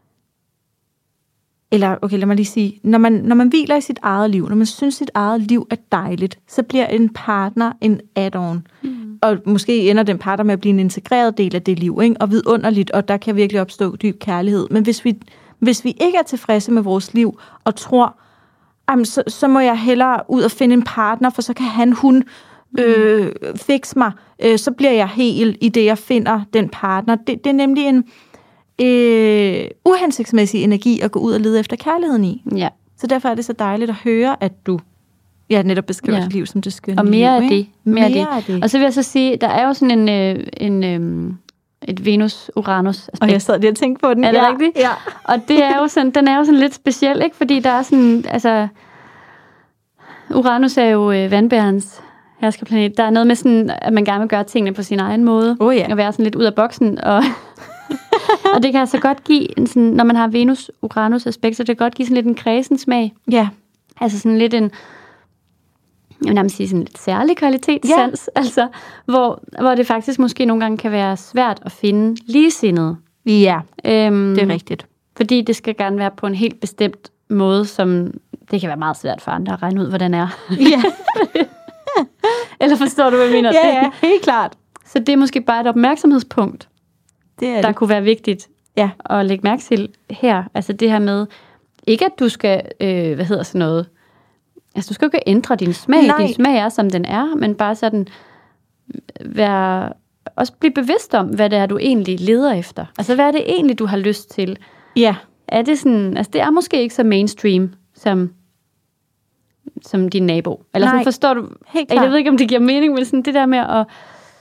B: eller, okay, lad mig lige sige, når man, når man hviler i sit eget liv, når man synes, sit eget liv er dejligt, så bliver en partner en add-on. Mm. Og måske ender den partner med at blive en integreret del af det liv, ikke? Og vidunderligt, og der kan virkelig opstå dyb kærlighed. Men hvis vi, hvis vi ikke er tilfredse med vores liv, og tror, jamen, så, så må jeg hellere ud og finde en partner, for så kan han, hun øh, fikse mig, øh, så bliver jeg hel i det, jeg finder den partner. Det, det er nemlig en... Øh, uhensigtsmæssig energi at gå ud og lede efter kærligheden i.
A: Ja.
B: Så derfor er det så dejligt at høre, at du ja, netop beskriver ja. dit liv som det skønne
A: og mere
B: liv.
A: Af det. Mere, mere
B: af det.
A: Og så vil jeg så sige, der er jo sådan en, øh, en øh, et Venus-Uranus-aspekt.
B: Og jeg sad lige og tænkte på den.
A: Er det
B: ja.
A: rigtigt?
B: Ja.
A: Og det er jo sådan, den er jo sådan lidt speciel, ikke? Fordi der er sådan, altså, Uranus er jo øh, vandbærens herskerplanet. Der er noget med sådan, at man gerne vil gøre tingene på sin egen måde.
B: Oh, ja.
A: Og være sådan lidt ud af boksen, og... og det kan altså godt give, en sådan, når man har Venus-Uranus-aspekt, så det kan godt give sådan lidt en kredsen smag.
B: Ja.
A: Altså sådan lidt en, jeg vil nærmest sige sådan lidt særlig kvalitetssans, ja. altså, hvor, hvor det faktisk måske nogle gange kan være svært at finde ligesindede.
B: Ja,
A: øhm,
B: det er rigtigt.
A: Fordi det skal gerne være på en helt bestemt måde, som det kan være meget svært for andre at regne ud, hvordan er.
B: Ja.
A: Eller forstår du, hvad jeg mener?
B: Ja, ja, helt klart.
A: Så det er måske bare et opmærksomhedspunkt.
B: Det er
A: der
B: det.
A: kunne være vigtigt
B: ja.
A: at lægge mærke til her. Altså det her med, ikke at du skal, øh, hvad hedder sådan noget, altså du skal jo ikke ændre din smag. Nej. Din smag er, som den er, men bare sådan, være, også blive bevidst om, hvad det er, du egentlig leder efter. Altså hvad er det egentlig, du har lyst til?
B: Ja.
A: Er det sådan, altså det er måske ikke så mainstream, som, som din nabo. Eller
B: Nej.
A: sådan forstår du,
B: helt klart.
A: Jeg ved ikke, om det giver mening, men sådan det der med at,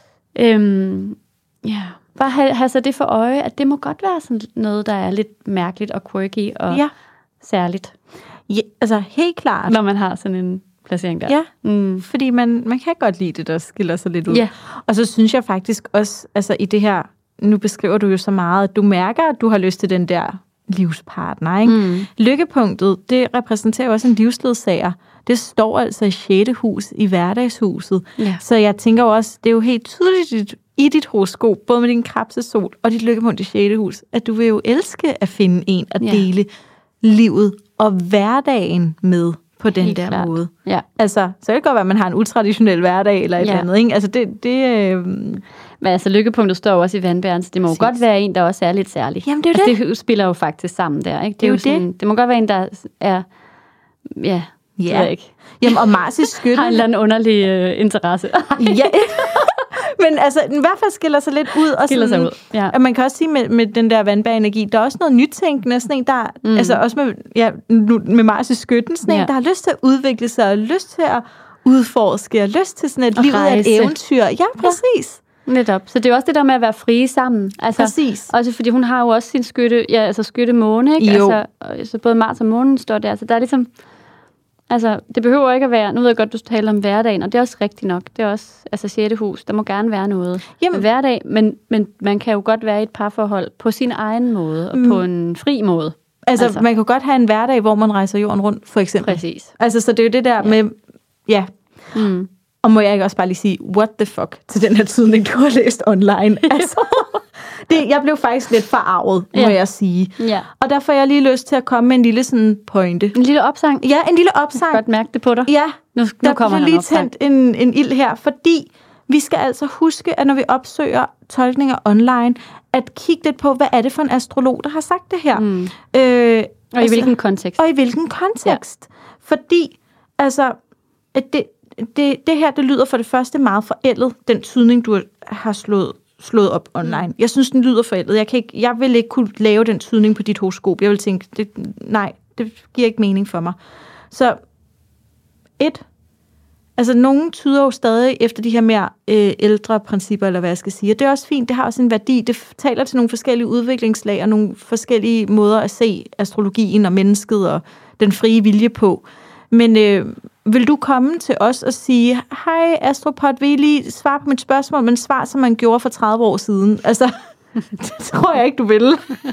A: øhm, ja... Bare have, have så det for øje, at det må godt være sådan noget, der er lidt mærkeligt og quirky og
B: ja.
A: særligt.
B: Ja, altså helt klart.
A: Når man har sådan en placering der.
B: Ja,
A: mm.
B: fordi man, man kan godt lide det, der skiller sig lidt ud.
A: Ja.
B: Og så synes jeg faktisk også, altså i det her, nu beskriver du jo så meget, at du mærker, at du har lyst til den der livspartner, ikke? Mm. Lykkepunktet, det repræsenterer jo også en livsledsager. Det står altså i sjette hus, i hverdagshuset. Ja. Så jeg tænker jo også, det er jo helt tydeligt i dit horoskop, både med din krebsesol og dit lykkepunkt i sjette hus, at du vil jo elske at finde en at ja. dele livet og hverdagen med på den helt der klart. Måde.
A: Ja.
B: Altså, så kan det godt være, at man har en utraditionel hverdag eller et ja. eller andet, ikke? Altså, det... det øh...
A: Men altså, lykkepunktet står jo også i vandbæren, så det må jo godt være en, der også er lidt særlig.
B: Jamen, det er jo
A: altså,
B: det.
A: Det spiller jo faktisk sammen der, ikke? Det, det er jo,
B: jo
A: sådan,
B: det.
A: Det må godt være en, der er... Ja,
B: ja.
A: jeg ikke.
B: Jamen, og Mars i skytten...
A: har en eller anden underlig øh, interesse.
B: Ja. Men altså, i hvert fald skiller sig lidt ud. Og
A: skiller
B: sådan,
A: sig ud, ja.
B: Og man kan også sige med, med den der vandbærenergi, der er også noget nytænkende, sådan en, der, mm. altså også med, ja, med Mars i skytten, sådan en, ja. der har lyst til at udvikle sig, og lyst til at udforske, og lyst til sådan et liv af et eventyr. Ja, præcis.
A: Ja. Netop. Så det er også det der med at være frie sammen. Altså,
B: præcis.
A: Også fordi hun har jo også sin skytte, ja, altså skytte måne, ikke?
B: Jo.
A: Altså, så både Mars og månen står der. Så der er ligesom... Altså, det behøver ikke at være... Nu ved jeg godt, du taler om hverdagen, og det er også rigtigt nok. Det er også... Altså, sjette hus, der må gerne være noget Jamen. hverdag, men, men man kan jo godt være i et parforhold på sin egen måde, og mm. på en fri måde.
B: Altså, altså, man kan godt have en hverdag, hvor man rejser jorden rundt, for eksempel.
A: Præcis.
B: Altså, så det er jo det der ja. med... Ja.
A: Mm.
B: Og må jeg ikke også bare lige sige, what the fuck, til den her tydning, du har læst online. Altså, det, jeg blev faktisk lidt forarvet, må ja. jeg sige.
A: Ja.
B: Og derfor har jeg lige lyst til at komme med en lille sådan pointe.
A: En lille opsang?
B: Ja, en lille opsang.
A: Jeg kan godt mærke det på dig.
B: Ja,
A: nu, nu
B: der
A: kommer
B: bliver lige tændt en, en ild her, fordi Vi skal altså huske, at når vi opsøger tolkninger online, at kigge lidt på, hvad er det for en astrolog, der har sagt det her.
A: Mm.
B: Øh,
A: og altså, i hvilken kontekst.
B: Og i hvilken kontekst. Ja. Fordi, altså, det, det, det her, det lyder for det første meget forældet, den tydning, du har slået, slået op online. Jeg synes, den lyder forældet. Jeg, kan ikke, jeg vil ikke kunne lave den tydning på dit horoskop. Jeg vil tænke, det, nej, det giver ikke mening for mig. Så, et, altså, nogen tyder jo stadig efter de her mere øh, ældre principper, eller hvad jeg skal sige. Og det er også fint, det har også en værdi. Det taler til nogle forskellige udviklingslag, og nogle forskellige måder at se astrologien og mennesket og den frie vilje på. Men øh, vil du komme til os og sige, hej Astropod, vil I lige svare på mit spørgsmål, men svar, som man gjorde for tredive år siden? Altså, det tror jeg ikke, du vil.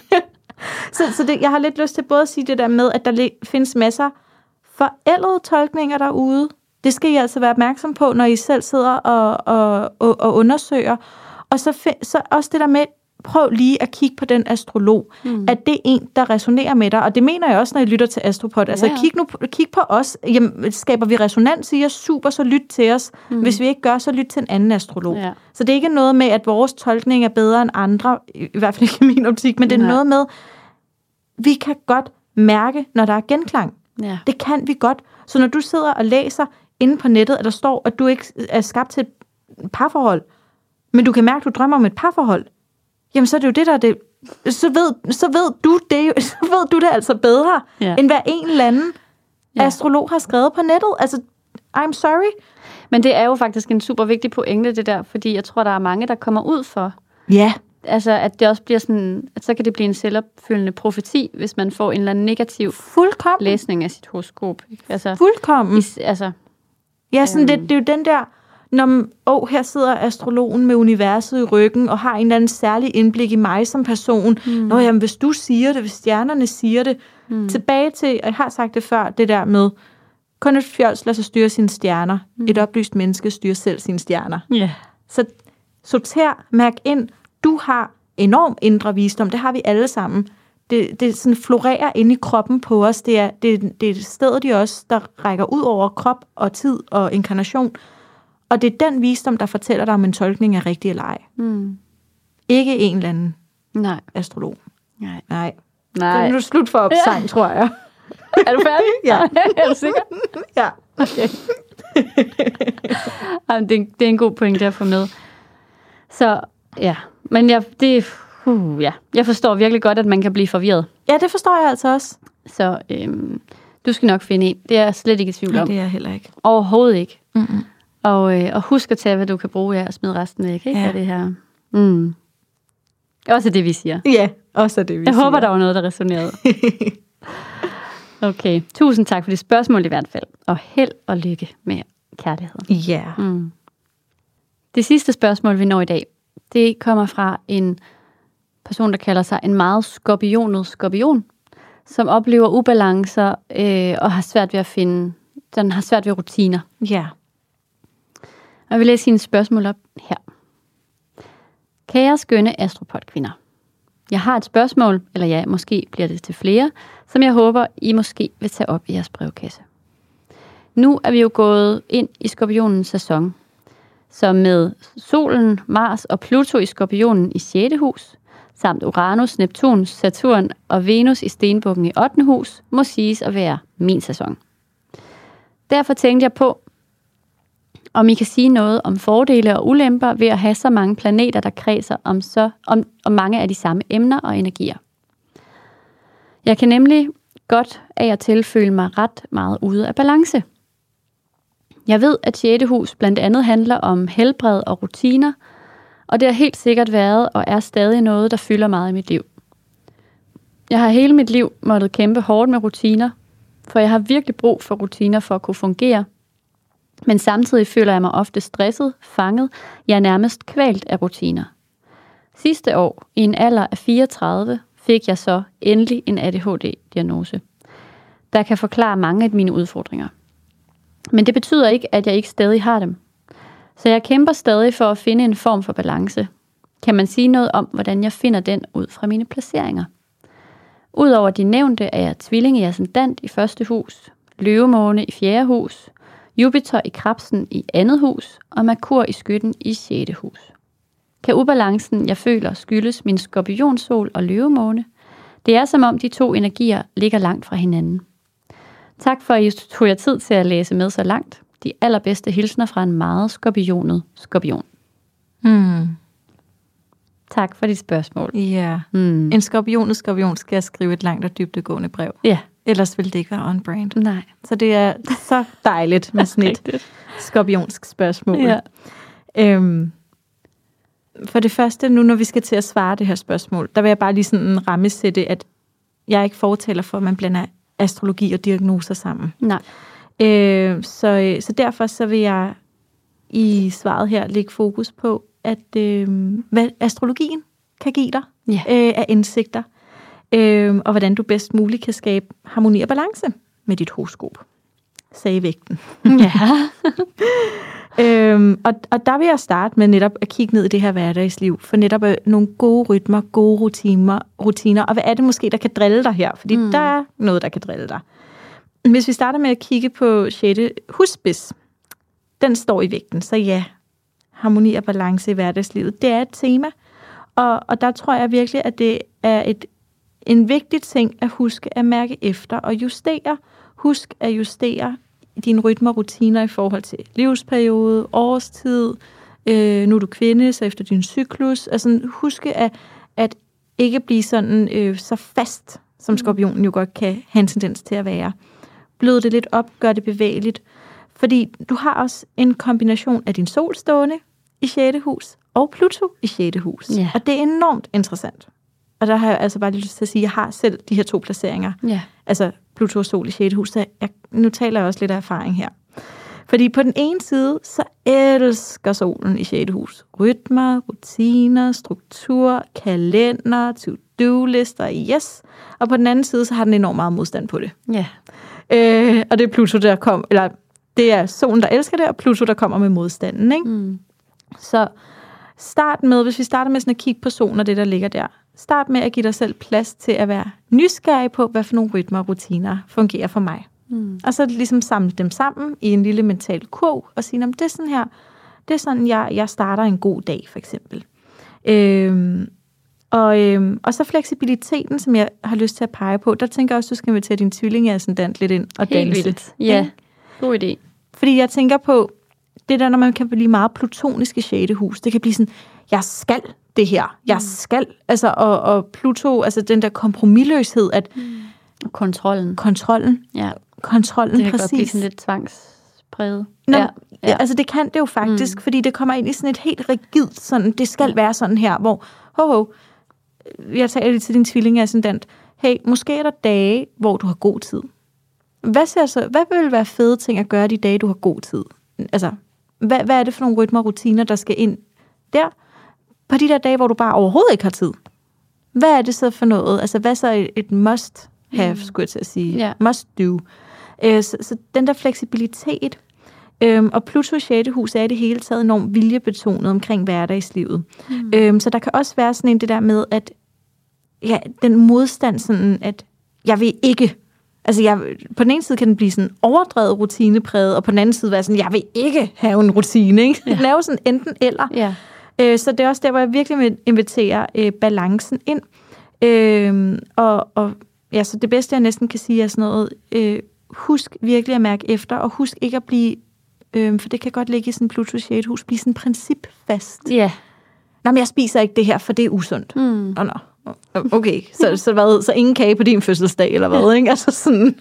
B: så så det, jeg har lidt lyst til både at sige det der med, at der findes masser forældede tolkninger derude. Det skal I altså være opmærksom på, når I selv sidder og, og, og, og undersøger. Og så, så også det der med, prøv lige at kigge på den astrolog. Mm. At det er en, der resonerer med dig. Og det mener jeg også, når I lytter til Astropod. Altså, ja. kig, nu, kig på os. Jamen, skaber vi resonans i os? Super, så lyt til os. Mm. Hvis vi ikke gør, så lyt til en anden astrolog. Ja. Så det er ikke noget med, at vores tolkning er bedre end andre. I hvert fald ikke i min optik. Men det er ja. noget med, vi kan godt mærke, når der er genklang. Ja. Det kan vi godt. Så når du sidder og læser inde på nettet, at der står, at du ikke er skabt til et parforhold, men du kan mærke, at du drømmer om et parforhold, jamen så er det jo det, der er det. Så ved, så ved du det, så ved du det altså bedre, ja. end hvad en eller anden ja. astrolog har skrevet på nettet. Altså, I'm sorry.
A: Men det er jo faktisk en super vigtig pointe, det der, fordi jeg tror, der er mange, der kommer ud for.
B: Ja.
A: Altså, at det også bliver sådan, at så kan det blive en selvopfyldende profeti, hvis man får en eller anden negativ
B: Fuldkommen.
A: læsning af sit horoskop. Altså,
B: Fuldkommen.
A: Is, altså,
B: ja, sådan, øhm, det, det er jo den der, når man, åh, her sidder astrologen med universet i ryggen, og har en eller anden særlig indblik i mig som person. Mm. Nå, jamen, hvis du siger det, hvis stjernerne siger det, mm. tilbage til, og jeg har sagt det før, det der med, kun et fjols lader sig styre sine stjerner. Mm. Et oplyst menneske styrer selv sine stjerner.
A: Yeah.
B: Så sorter, mærk ind, du har enorm indre visdom, det har vi alle sammen. Det, det sådan florerer inde i kroppen på os. Det er, det, det er stedet i os, der rækker ud over krop og tid og inkarnation. Og det er den visdom, der fortæller dig, om en tolkning er rigtig eller ej. Mm. Ikke en eller anden
A: Nej.
B: astrolog.
A: Nej.
B: Nej.
A: Nej.
B: Det er nu slut for opsang, ja. tror jeg.
A: Er du færdig?
B: Ja.
A: Er du sikker?
B: Ja.
A: Okay. Jamen, det, er, det er en god pointe at få med. Så, ja. Men jeg, det, uh, ja. jeg forstår virkelig godt, at man kan blive forvirret.
B: Ja, det forstår jeg altså også.
A: Så øhm, du skal nok finde en. Det er jeg slet ikke i tvivl om.
B: Ja, det er jeg heller ikke.
A: Overhovedet ikke.
B: Mm-mm.
A: Og, øh, og husk at tage, hvad du kan bruge af, og smide resten væk. Ikke?
B: Ja.
A: Det her. Mm. Også det, vi siger.
B: Ja, også det, vi
A: jeg
B: siger.
A: Jeg håber, der var noget, der resonerede. Okay. Tusind tak for det spørgsmål i hvert fald. Og held og lykke med kærligheden.
B: Ja. Yeah.
A: Mm. Det sidste spørgsmål, vi når i dag, det kommer fra en person, der kalder sig en meget skorpionet skorpion, som oplever ubalancer øh, og har svært ved at finde, den har svært ved rutiner.
B: Ja. Yeah.
A: Og jeg vil læse hendes spørgsmål op her. Kære skønne Astropod-kvinder. Jeg har et spørgsmål, eller ja, måske bliver det til flere, som jeg håber, I måske vil tage op i jeres brevkasse. Nu er vi jo gået ind i skorpionens sæson, så med solen, Mars og Pluto i skorpionen i sjette hus, samt Uranus, Neptun, Saturn og Venus i stenbukken i ottende hus, må siges at være min sæson. Derfor tænkte jeg på, om I kan sige noget om fordele og ulemper ved at have så mange planeter, der kredser om, så, om, om mange af de samme emner og energier. Jeg kan nemlig godt af at tilføle mig ret meget ude af balance. Jeg ved, at sjette hus blandt andet handler om helbred og rutiner, og det har helt sikkert været og er stadig noget, der fylder meget i mit liv. Jeg har hele mit liv måttet kæmpe hårdt med rutiner, for jeg har virkelig brug for rutiner for at kunne fungere, men samtidig føler jeg mig ofte stresset, fanget, ja nærmest kvalt af rutiner. Sidste år, i en alder af fireogtredive, fik jeg så endelig en A D H D-diagnose, der kan forklare mange af mine udfordringer. Men det betyder ikke, at jeg ikke stadig har dem. Så jeg kæmper stadig for at finde en form for balance. Kan man sige noget om, hvordan jeg finder den ud fra mine placeringer? Udover de nævnte er jeg tvilling i ascendant i første hus, løvemåne i fjerde hus, Jupiter i Krebsen i andet hus, og Merkur i Skytten i sjette hus. Kan ubalancen, jeg føler, skyldes min skorpionsol og løvemåne? Det er som om de to energier ligger langt fra hinanden. Tak for, at I tog jer tid til at læse med så langt. De allerbedste hilsner fra en meget skorpionet skorpion.
B: Hmm.
A: Tak for dit spørgsmål.
B: Ja. Yeah. Hmm. En skorpionet skorpion skal skrive et langt og dybdegående brev.
A: Ja.
B: Ellers vil det ikke være on brand.
A: Nej.
B: Så det er så dejligt med sådan et skorpionsk spørgsmål. Ja. Øhm, for det første, nu når vi skal til at svare det her spørgsmål, der vil jeg bare lige sådan rammesætte, at jeg ikke fortaler for, at man blander astrologi og diagnoser sammen.
A: Nej.
B: Øh, så, så derfor så vil jeg i svaret her lægge fokus på, at øh, hvad astrologien kan give dig
A: ja.
B: øh, af indsigter, øh, og hvordan du bedst muligt kan skabe harmoni og balance med dit horoskop, sagde vægten.
A: Ja.
B: øhm, og, og der vil jeg starte med netop at kigge ned i det her hverdagsliv, for netop øh, nogle gode rytmer, gode rutiner, rutiner, og hvad er det måske, der kan drille dig her? Fordi mm. der er noget, der kan drille dig. Hvis vi starter med at kigge på sjette husspids, den står i vægten, så ja, harmoni og balance i hverdagslivet, det er et tema, og, og der tror jeg virkelig, at det er et, en vigtig ting at huske at mærke efter og justere. Husk at justere dine rytmer og rutiner i forhold til livsperiode, årstid, øh, nu er du kvinde, så efter din cyklus. Altså huske at, at ikke blive sådan øh, så fast, som skorpionen jo godt kan have en tendens til at være. Blød det lidt op, gør det bevægeligt. Fordi du har også en kombination af din sol stående i sjette hus og Pluto i sjette hus.
A: Ja.
B: Og det er enormt interessant. Og der har jeg altså bare lyst til at sige, at jeg har selv de her to placeringer.
A: Ja.
B: Altså Pluto og sol i sjette hus. Så jeg, nu taler jeg også lidt af erfaring her. Fordi på den ene side, så elsker solen i sjette hus. Rytmer, rutiner, struktur, kalender, to-do-lister, yes. Og på den anden side, så har den enormt meget modstand på det.
A: Ja.
B: Øh, og det er Pluto, der kom, eller det er solen, der elsker det, og Pluto, der kommer med modstanden, ikke?
A: Mm.
B: Så start med, hvis vi starter med sådan at kigge på solen og det, der ligger der. Start med at give dig selv plads til at være nysgerrig på, hvad for nogle rytmer og rutiner fungerer for mig. Mm. Og så ligesom samle dem sammen i en lille mental kurv og sige, det er sådan her, det er sådan, jeg, jeg starter en god dag, for eksempel. Øhm, og, øhm, og så fleksibiliteten, som jeg har lyst til at pege på, der tænker jeg også, du skal invitere din tvillingeascendant lidt ind og danse.
A: Helt vildt. Ja, god idé.
B: Fordi jeg tænker på, det der, når man kan blive meget plutonisk i sjette hus, det kan blive sådan, jeg skal det her, jeg skal, altså, og, og Pluto, altså den der kompromisløshed, at
A: mm. kontrollen.
B: Kontrollen.
A: Ja.
B: Kontrollen,
A: det kan
B: præcis.
A: godt blive sådan lidt tvangspræget.
B: Nå,
A: ja.
B: Ja, altså det kan det jo faktisk, mm. fordi det kommer ind i sådan et helt rigidt, sådan, det skal ja. være sådan her, hvor, ho, ho, jeg taler lige til din tvillingeascendant, hey, måske er der dage, hvor du har god tid. Hvad, ser så, hvad vil være fede ting at gøre de dage, du har god tid? Altså, hvad, hvad er det for nogle rytmer og rutiner, der skal ind der? På de der dage, hvor du bare overhovedet ikke har tid. Hvad er det så for noget? Altså, hvad så et, et must have, mm. skulle jeg til at sige?
A: Ja.
B: Must do. Øh, så, så den der fleksibilitet, øhm, og Pluto i sjette hus er i det hele taget enormt viljebetonet omkring hverdagslivet. Mm. Øhm, så der kan også være sådan en det der med, at ja, den modstand sådan, at jeg vil ikke. Altså, jeg, på den ene side kan den blive sådan overdrevet rutinepræget, og på den anden side være sådan, jeg vil ikke have en rutine, ikke? Ja. Lave sådan enten eller.
A: Ja.
B: Øh, så det er også der, hvor jeg virkelig vil invitere øh, balancen ind. Øh, og, og ja, så det bedste, jeg næsten kan sige, er sådan noget, øh, husk virkelig at mærke efter, og husk ikke at blive, øh, for det kan godt ligge i sådan Pluto sjette hus, blive sådan principfast.
A: Ja. Yeah.
B: Nå, men jeg spiser ikke det her, for det er usundt.
A: Mm.
B: Nå, nå. Okay, så, så, hvad, så ingen kage på din fødselsdag, eller hvad, ikke? Altså sådan,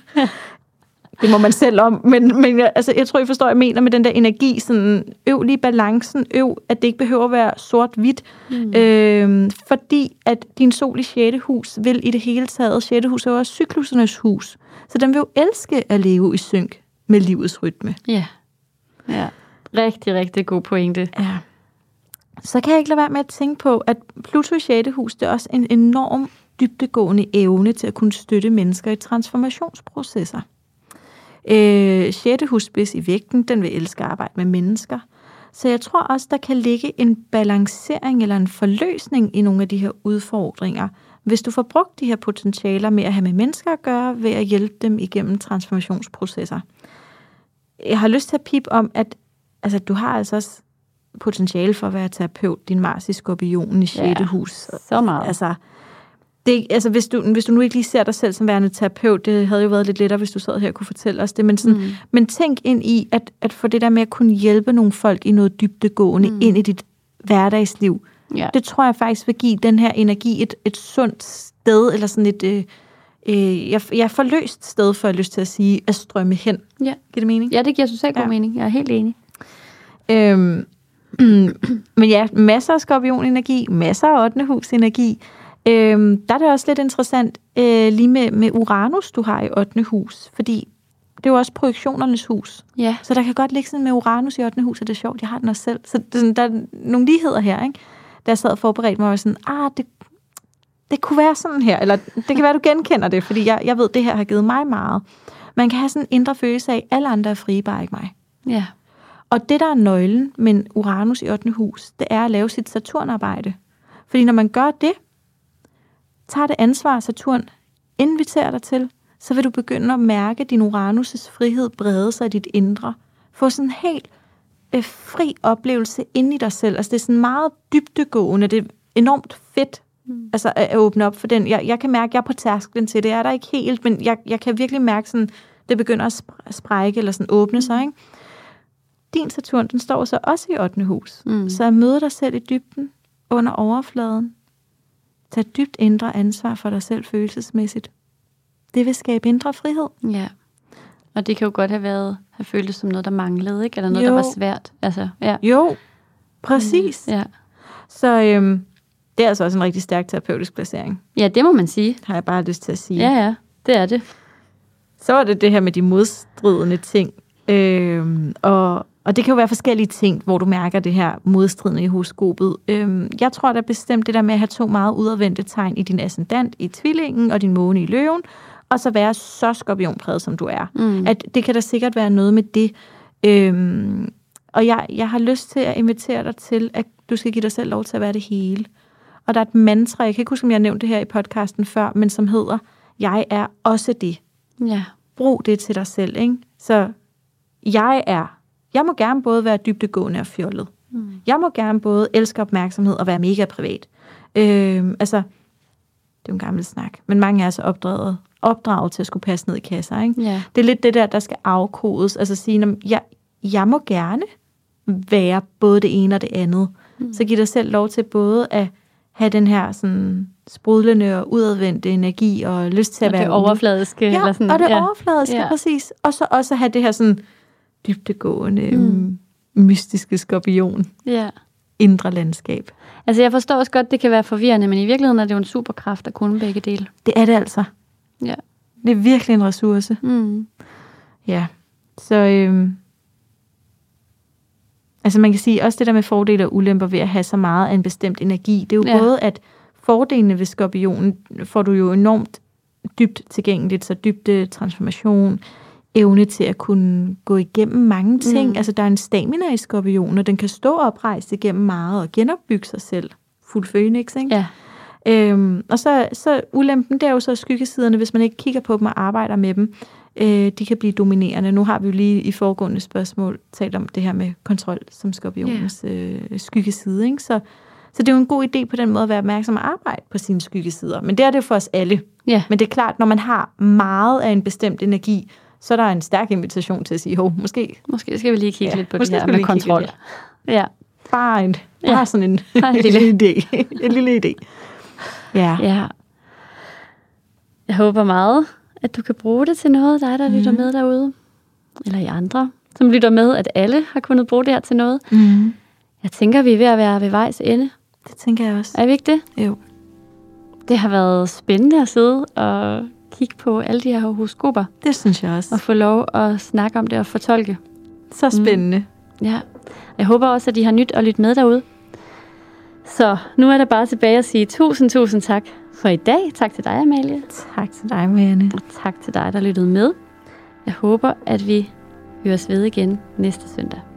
B: det må man selv om, men, men altså, jeg tror, I forstår, jeg mener med den der energi, sådan, øv lige balancen, øv, at det ikke behøver at være sort-hvidt, mm. øh, fordi at din sol i sjette hus vil i det hele taget, sjette hus er jo også cyklusernes hus, så den vil jo elske at leve i synk med livets rytme.
A: Ja, ja. Rigtig, rigtig god pointe.
B: Ja. Så kan jeg ikke lade være med at tænke på, at Pluto i sjette hus, det er også en enorm dybdegående evne til at kunne støtte mennesker i transformationsprocesser. Øh, sjette husspids i vægten, den vil elske at arbejde med mennesker. Så jeg tror også, der kan ligge en balancering eller en forløsning i nogle af de her udfordringer, hvis du får brugt de her potentialer med at have med mennesker at gøre, ved at hjælpe dem igennem transformationsprocesser. jeg har lyst til at pipe om, at altså, du har altså også potentiale for at være terapeut, din Mars i Skorpionen i sjette
A: Ja,
B: hus.
A: så meget.
B: Altså, det, altså hvis, du, hvis du nu ikke lige ser dig selv som værende terapeut, det havde jo været lidt lettere, hvis du sad her og kunne fortælle os det, men, sådan, mm. men tænk ind i, at, at få det der med at kunne hjælpe nogle folk i noget dybdegående mm. ind i dit hverdagsliv, ja. Det tror jeg faktisk vil give den her energi et, et sundt sted, eller sådan et, øh, øh, jeg, jeg er forløst sted, for jeg har lyst til at sige, at strømme hen.
A: Ja.
B: Giver det mening?
A: Ja, det giver totalt god ja. mening. Jeg er helt enig.
B: Øhm, men ja, masser af skorpionenergi, masser af ottende hus energi. Øhm, der er det også lidt interessant øh, lige med, med Uranus, du har i ottende hus, fordi det er jo også projektionernes hus.
A: Ja.
B: Så der kan godt ligge sådan med Uranus i ottende hus, og det er sjovt, jeg har den også selv. Så det, sådan, der er nogle ligheder her, ikke? Da jeg sad og forberedte mig, var sådan, ah, det, det kunne være sådan her, eller det kan være, du genkender det, fordi jeg, jeg ved, det her har givet mig meget. Man kan have sådan en indre følelse af, alle andre er frie, bare ikke mig.
A: Ja.
B: Og det, der er nøglen med Uranus i ottende hus, det er at lave sit Saturnarbejde. Fordi når man gør det, tager det ansvar, Saturn inviterer dig til, så vil du begynde at mærke din Uranus' frihed brede sig i dit indre. Få sådan en helt øh, fri oplevelse inde i dig selv. Altså det er sådan meget dybdegående, det er enormt fedt mm. altså, at, at åbne op for den. Jeg, jeg kan mærke, at jeg er på tærsklen til det. Jeg er der ikke helt, men jeg, jeg kan virkelig mærke, sådan, det begynder at sprække eller sådan åbne sig, ikke? Din Saturn, den står så også i ottende hus. Mm. Så at møde dig selv i dybden, under overfladen. Tag dybt indre ansvar for dig selv følelsesmæssigt. Det vil skabe indre frihed.
A: Ja. Og det kan jo godt have været, have føltes som noget, der manglede, ikke? Eller noget, jo. Der var svært. Altså, ja.
B: Jo, præcis.
A: Mm. Ja.
B: Så øhm, det er altså også en rigtig stærk terapeutisk placering.
A: Ja, det må man sige.
B: Har jeg bare lyst til at sige.
A: Ja, ja, det er det.
B: Så er det det her med de modstridende ting. Øhm, og Og det kan jo være forskellige ting, hvor du mærker det her modstridende i horoskopet. Øhm, jeg tror, der er bestemt det der med at have to meget udadvendte tegn i din ascendant i tvillingen og din måne i løven, og så være så skorpionpræget, som du er. Mm. At det kan da sikkert være noget med det. Øhm, og jeg, jeg har lyst til at invitere dig til, at du skal give dig selv lov til at være det hele. Og der er et mantra, jeg kan ikke huske, om jeg har nævnt det her i podcasten før, men som hedder, jeg er også det.
A: Ja.
B: Brug det til dig selv, ikke? Så jeg er Jeg må gerne både være dybdegående og fjollet. Mm. Jeg må gerne både elske opmærksomhed og være mega privat. Øh, altså, det er jo en gammel snak, men mange er så opdraget, opdraget til at skulle passe ned i kasser, ikke?
A: Yeah.
B: Det er lidt det der, der skal afkodes. Altså sige, jeg, jeg må gerne være både det ene og det andet. Mm. Så giv dig selv lov til både at have den her sådan sprudlende og udadvendte energi og lyst til at
A: og
B: være
A: det overfladiske.
B: Ja,
A: eller sådan.
B: og det
A: ja.
B: overfladiske, ja. Præcis. Og så også have det her sådan dybdegående,
A: mm.
B: mystiske skorpion.
A: Ja.
B: Indre landskab.
A: Altså, jeg forstår også godt, det kan være forvirrende, men i virkeligheden er det jo en superkraft at kunne begge dele.
B: Det er det altså.
A: Ja.
B: Det er virkelig en ressource.
A: Mm.
B: Ja. Så, øhm, altså man kan sige, også det der med fordele og ulemper ved at have så meget af en bestemt energi, det er jo ja. Både, at fordelene ved skorpionen får du jo enormt dybt tilgængeligt, så dybde transformation, evne til at kunne gå igennem mange ting. Mm. Altså, der er en stamina i skorpionen, og den kan stå oprejst igennem meget og genopbygge sig selv. Fuld Phoenix, ikke?
A: Ja.
B: Øhm, og så, så ulempen, det er jo så skyggesiderne, hvis man ikke kigger på dem og arbejder med dem. Øh, de kan blive dominerende. Nu har vi jo lige i foregående spørgsmål talt om det her med kontrol som skorpionens yeah. øh, skyggeside, ikke? Så, så det er jo en god idé på den måde at være opmærksom og arbejde på sine skyggesider. Men det er det jo for os alle.
A: Yeah.
B: Men det er klart, når man har meget af en bestemt energi, så er der en stærk invitation til at sige, hov, måske...
A: Måske skal vi lige kigge ja, lidt på det her
B: med
A: kontrol. Ja.
B: Bare, en, bare ja. sådan en,
A: en
B: lille idé. En lille idé. Ja.
A: ja. Jeg håber meget, at du kan bruge det til noget, dig der mm. lytter med derude. Eller I andre, som lytter med, at alle har kunnet bruge det her til noget. Mm. Jeg tænker, vi er ved at være ved vejs ende.
B: Det tænker jeg også.
A: Er vi ikke det?
B: Jo.
A: Det har været spændende at sidde og kigge på alle de her horoskoper.
B: Det synes jeg også.
A: Og få lov at snakke om det og fortolke.
B: Så spændende.
A: Mm. Ja. Jeg håber også, at I har nyt at lytte med derude. Så nu er der bare tilbage at sige tusind, tusind tak for i dag. Tak til dig, Amalie.
B: Tak til dig, Marianne.
A: Og tak til dig, der lyttede med. Jeg håber, at vi høres ved igen næste søndag.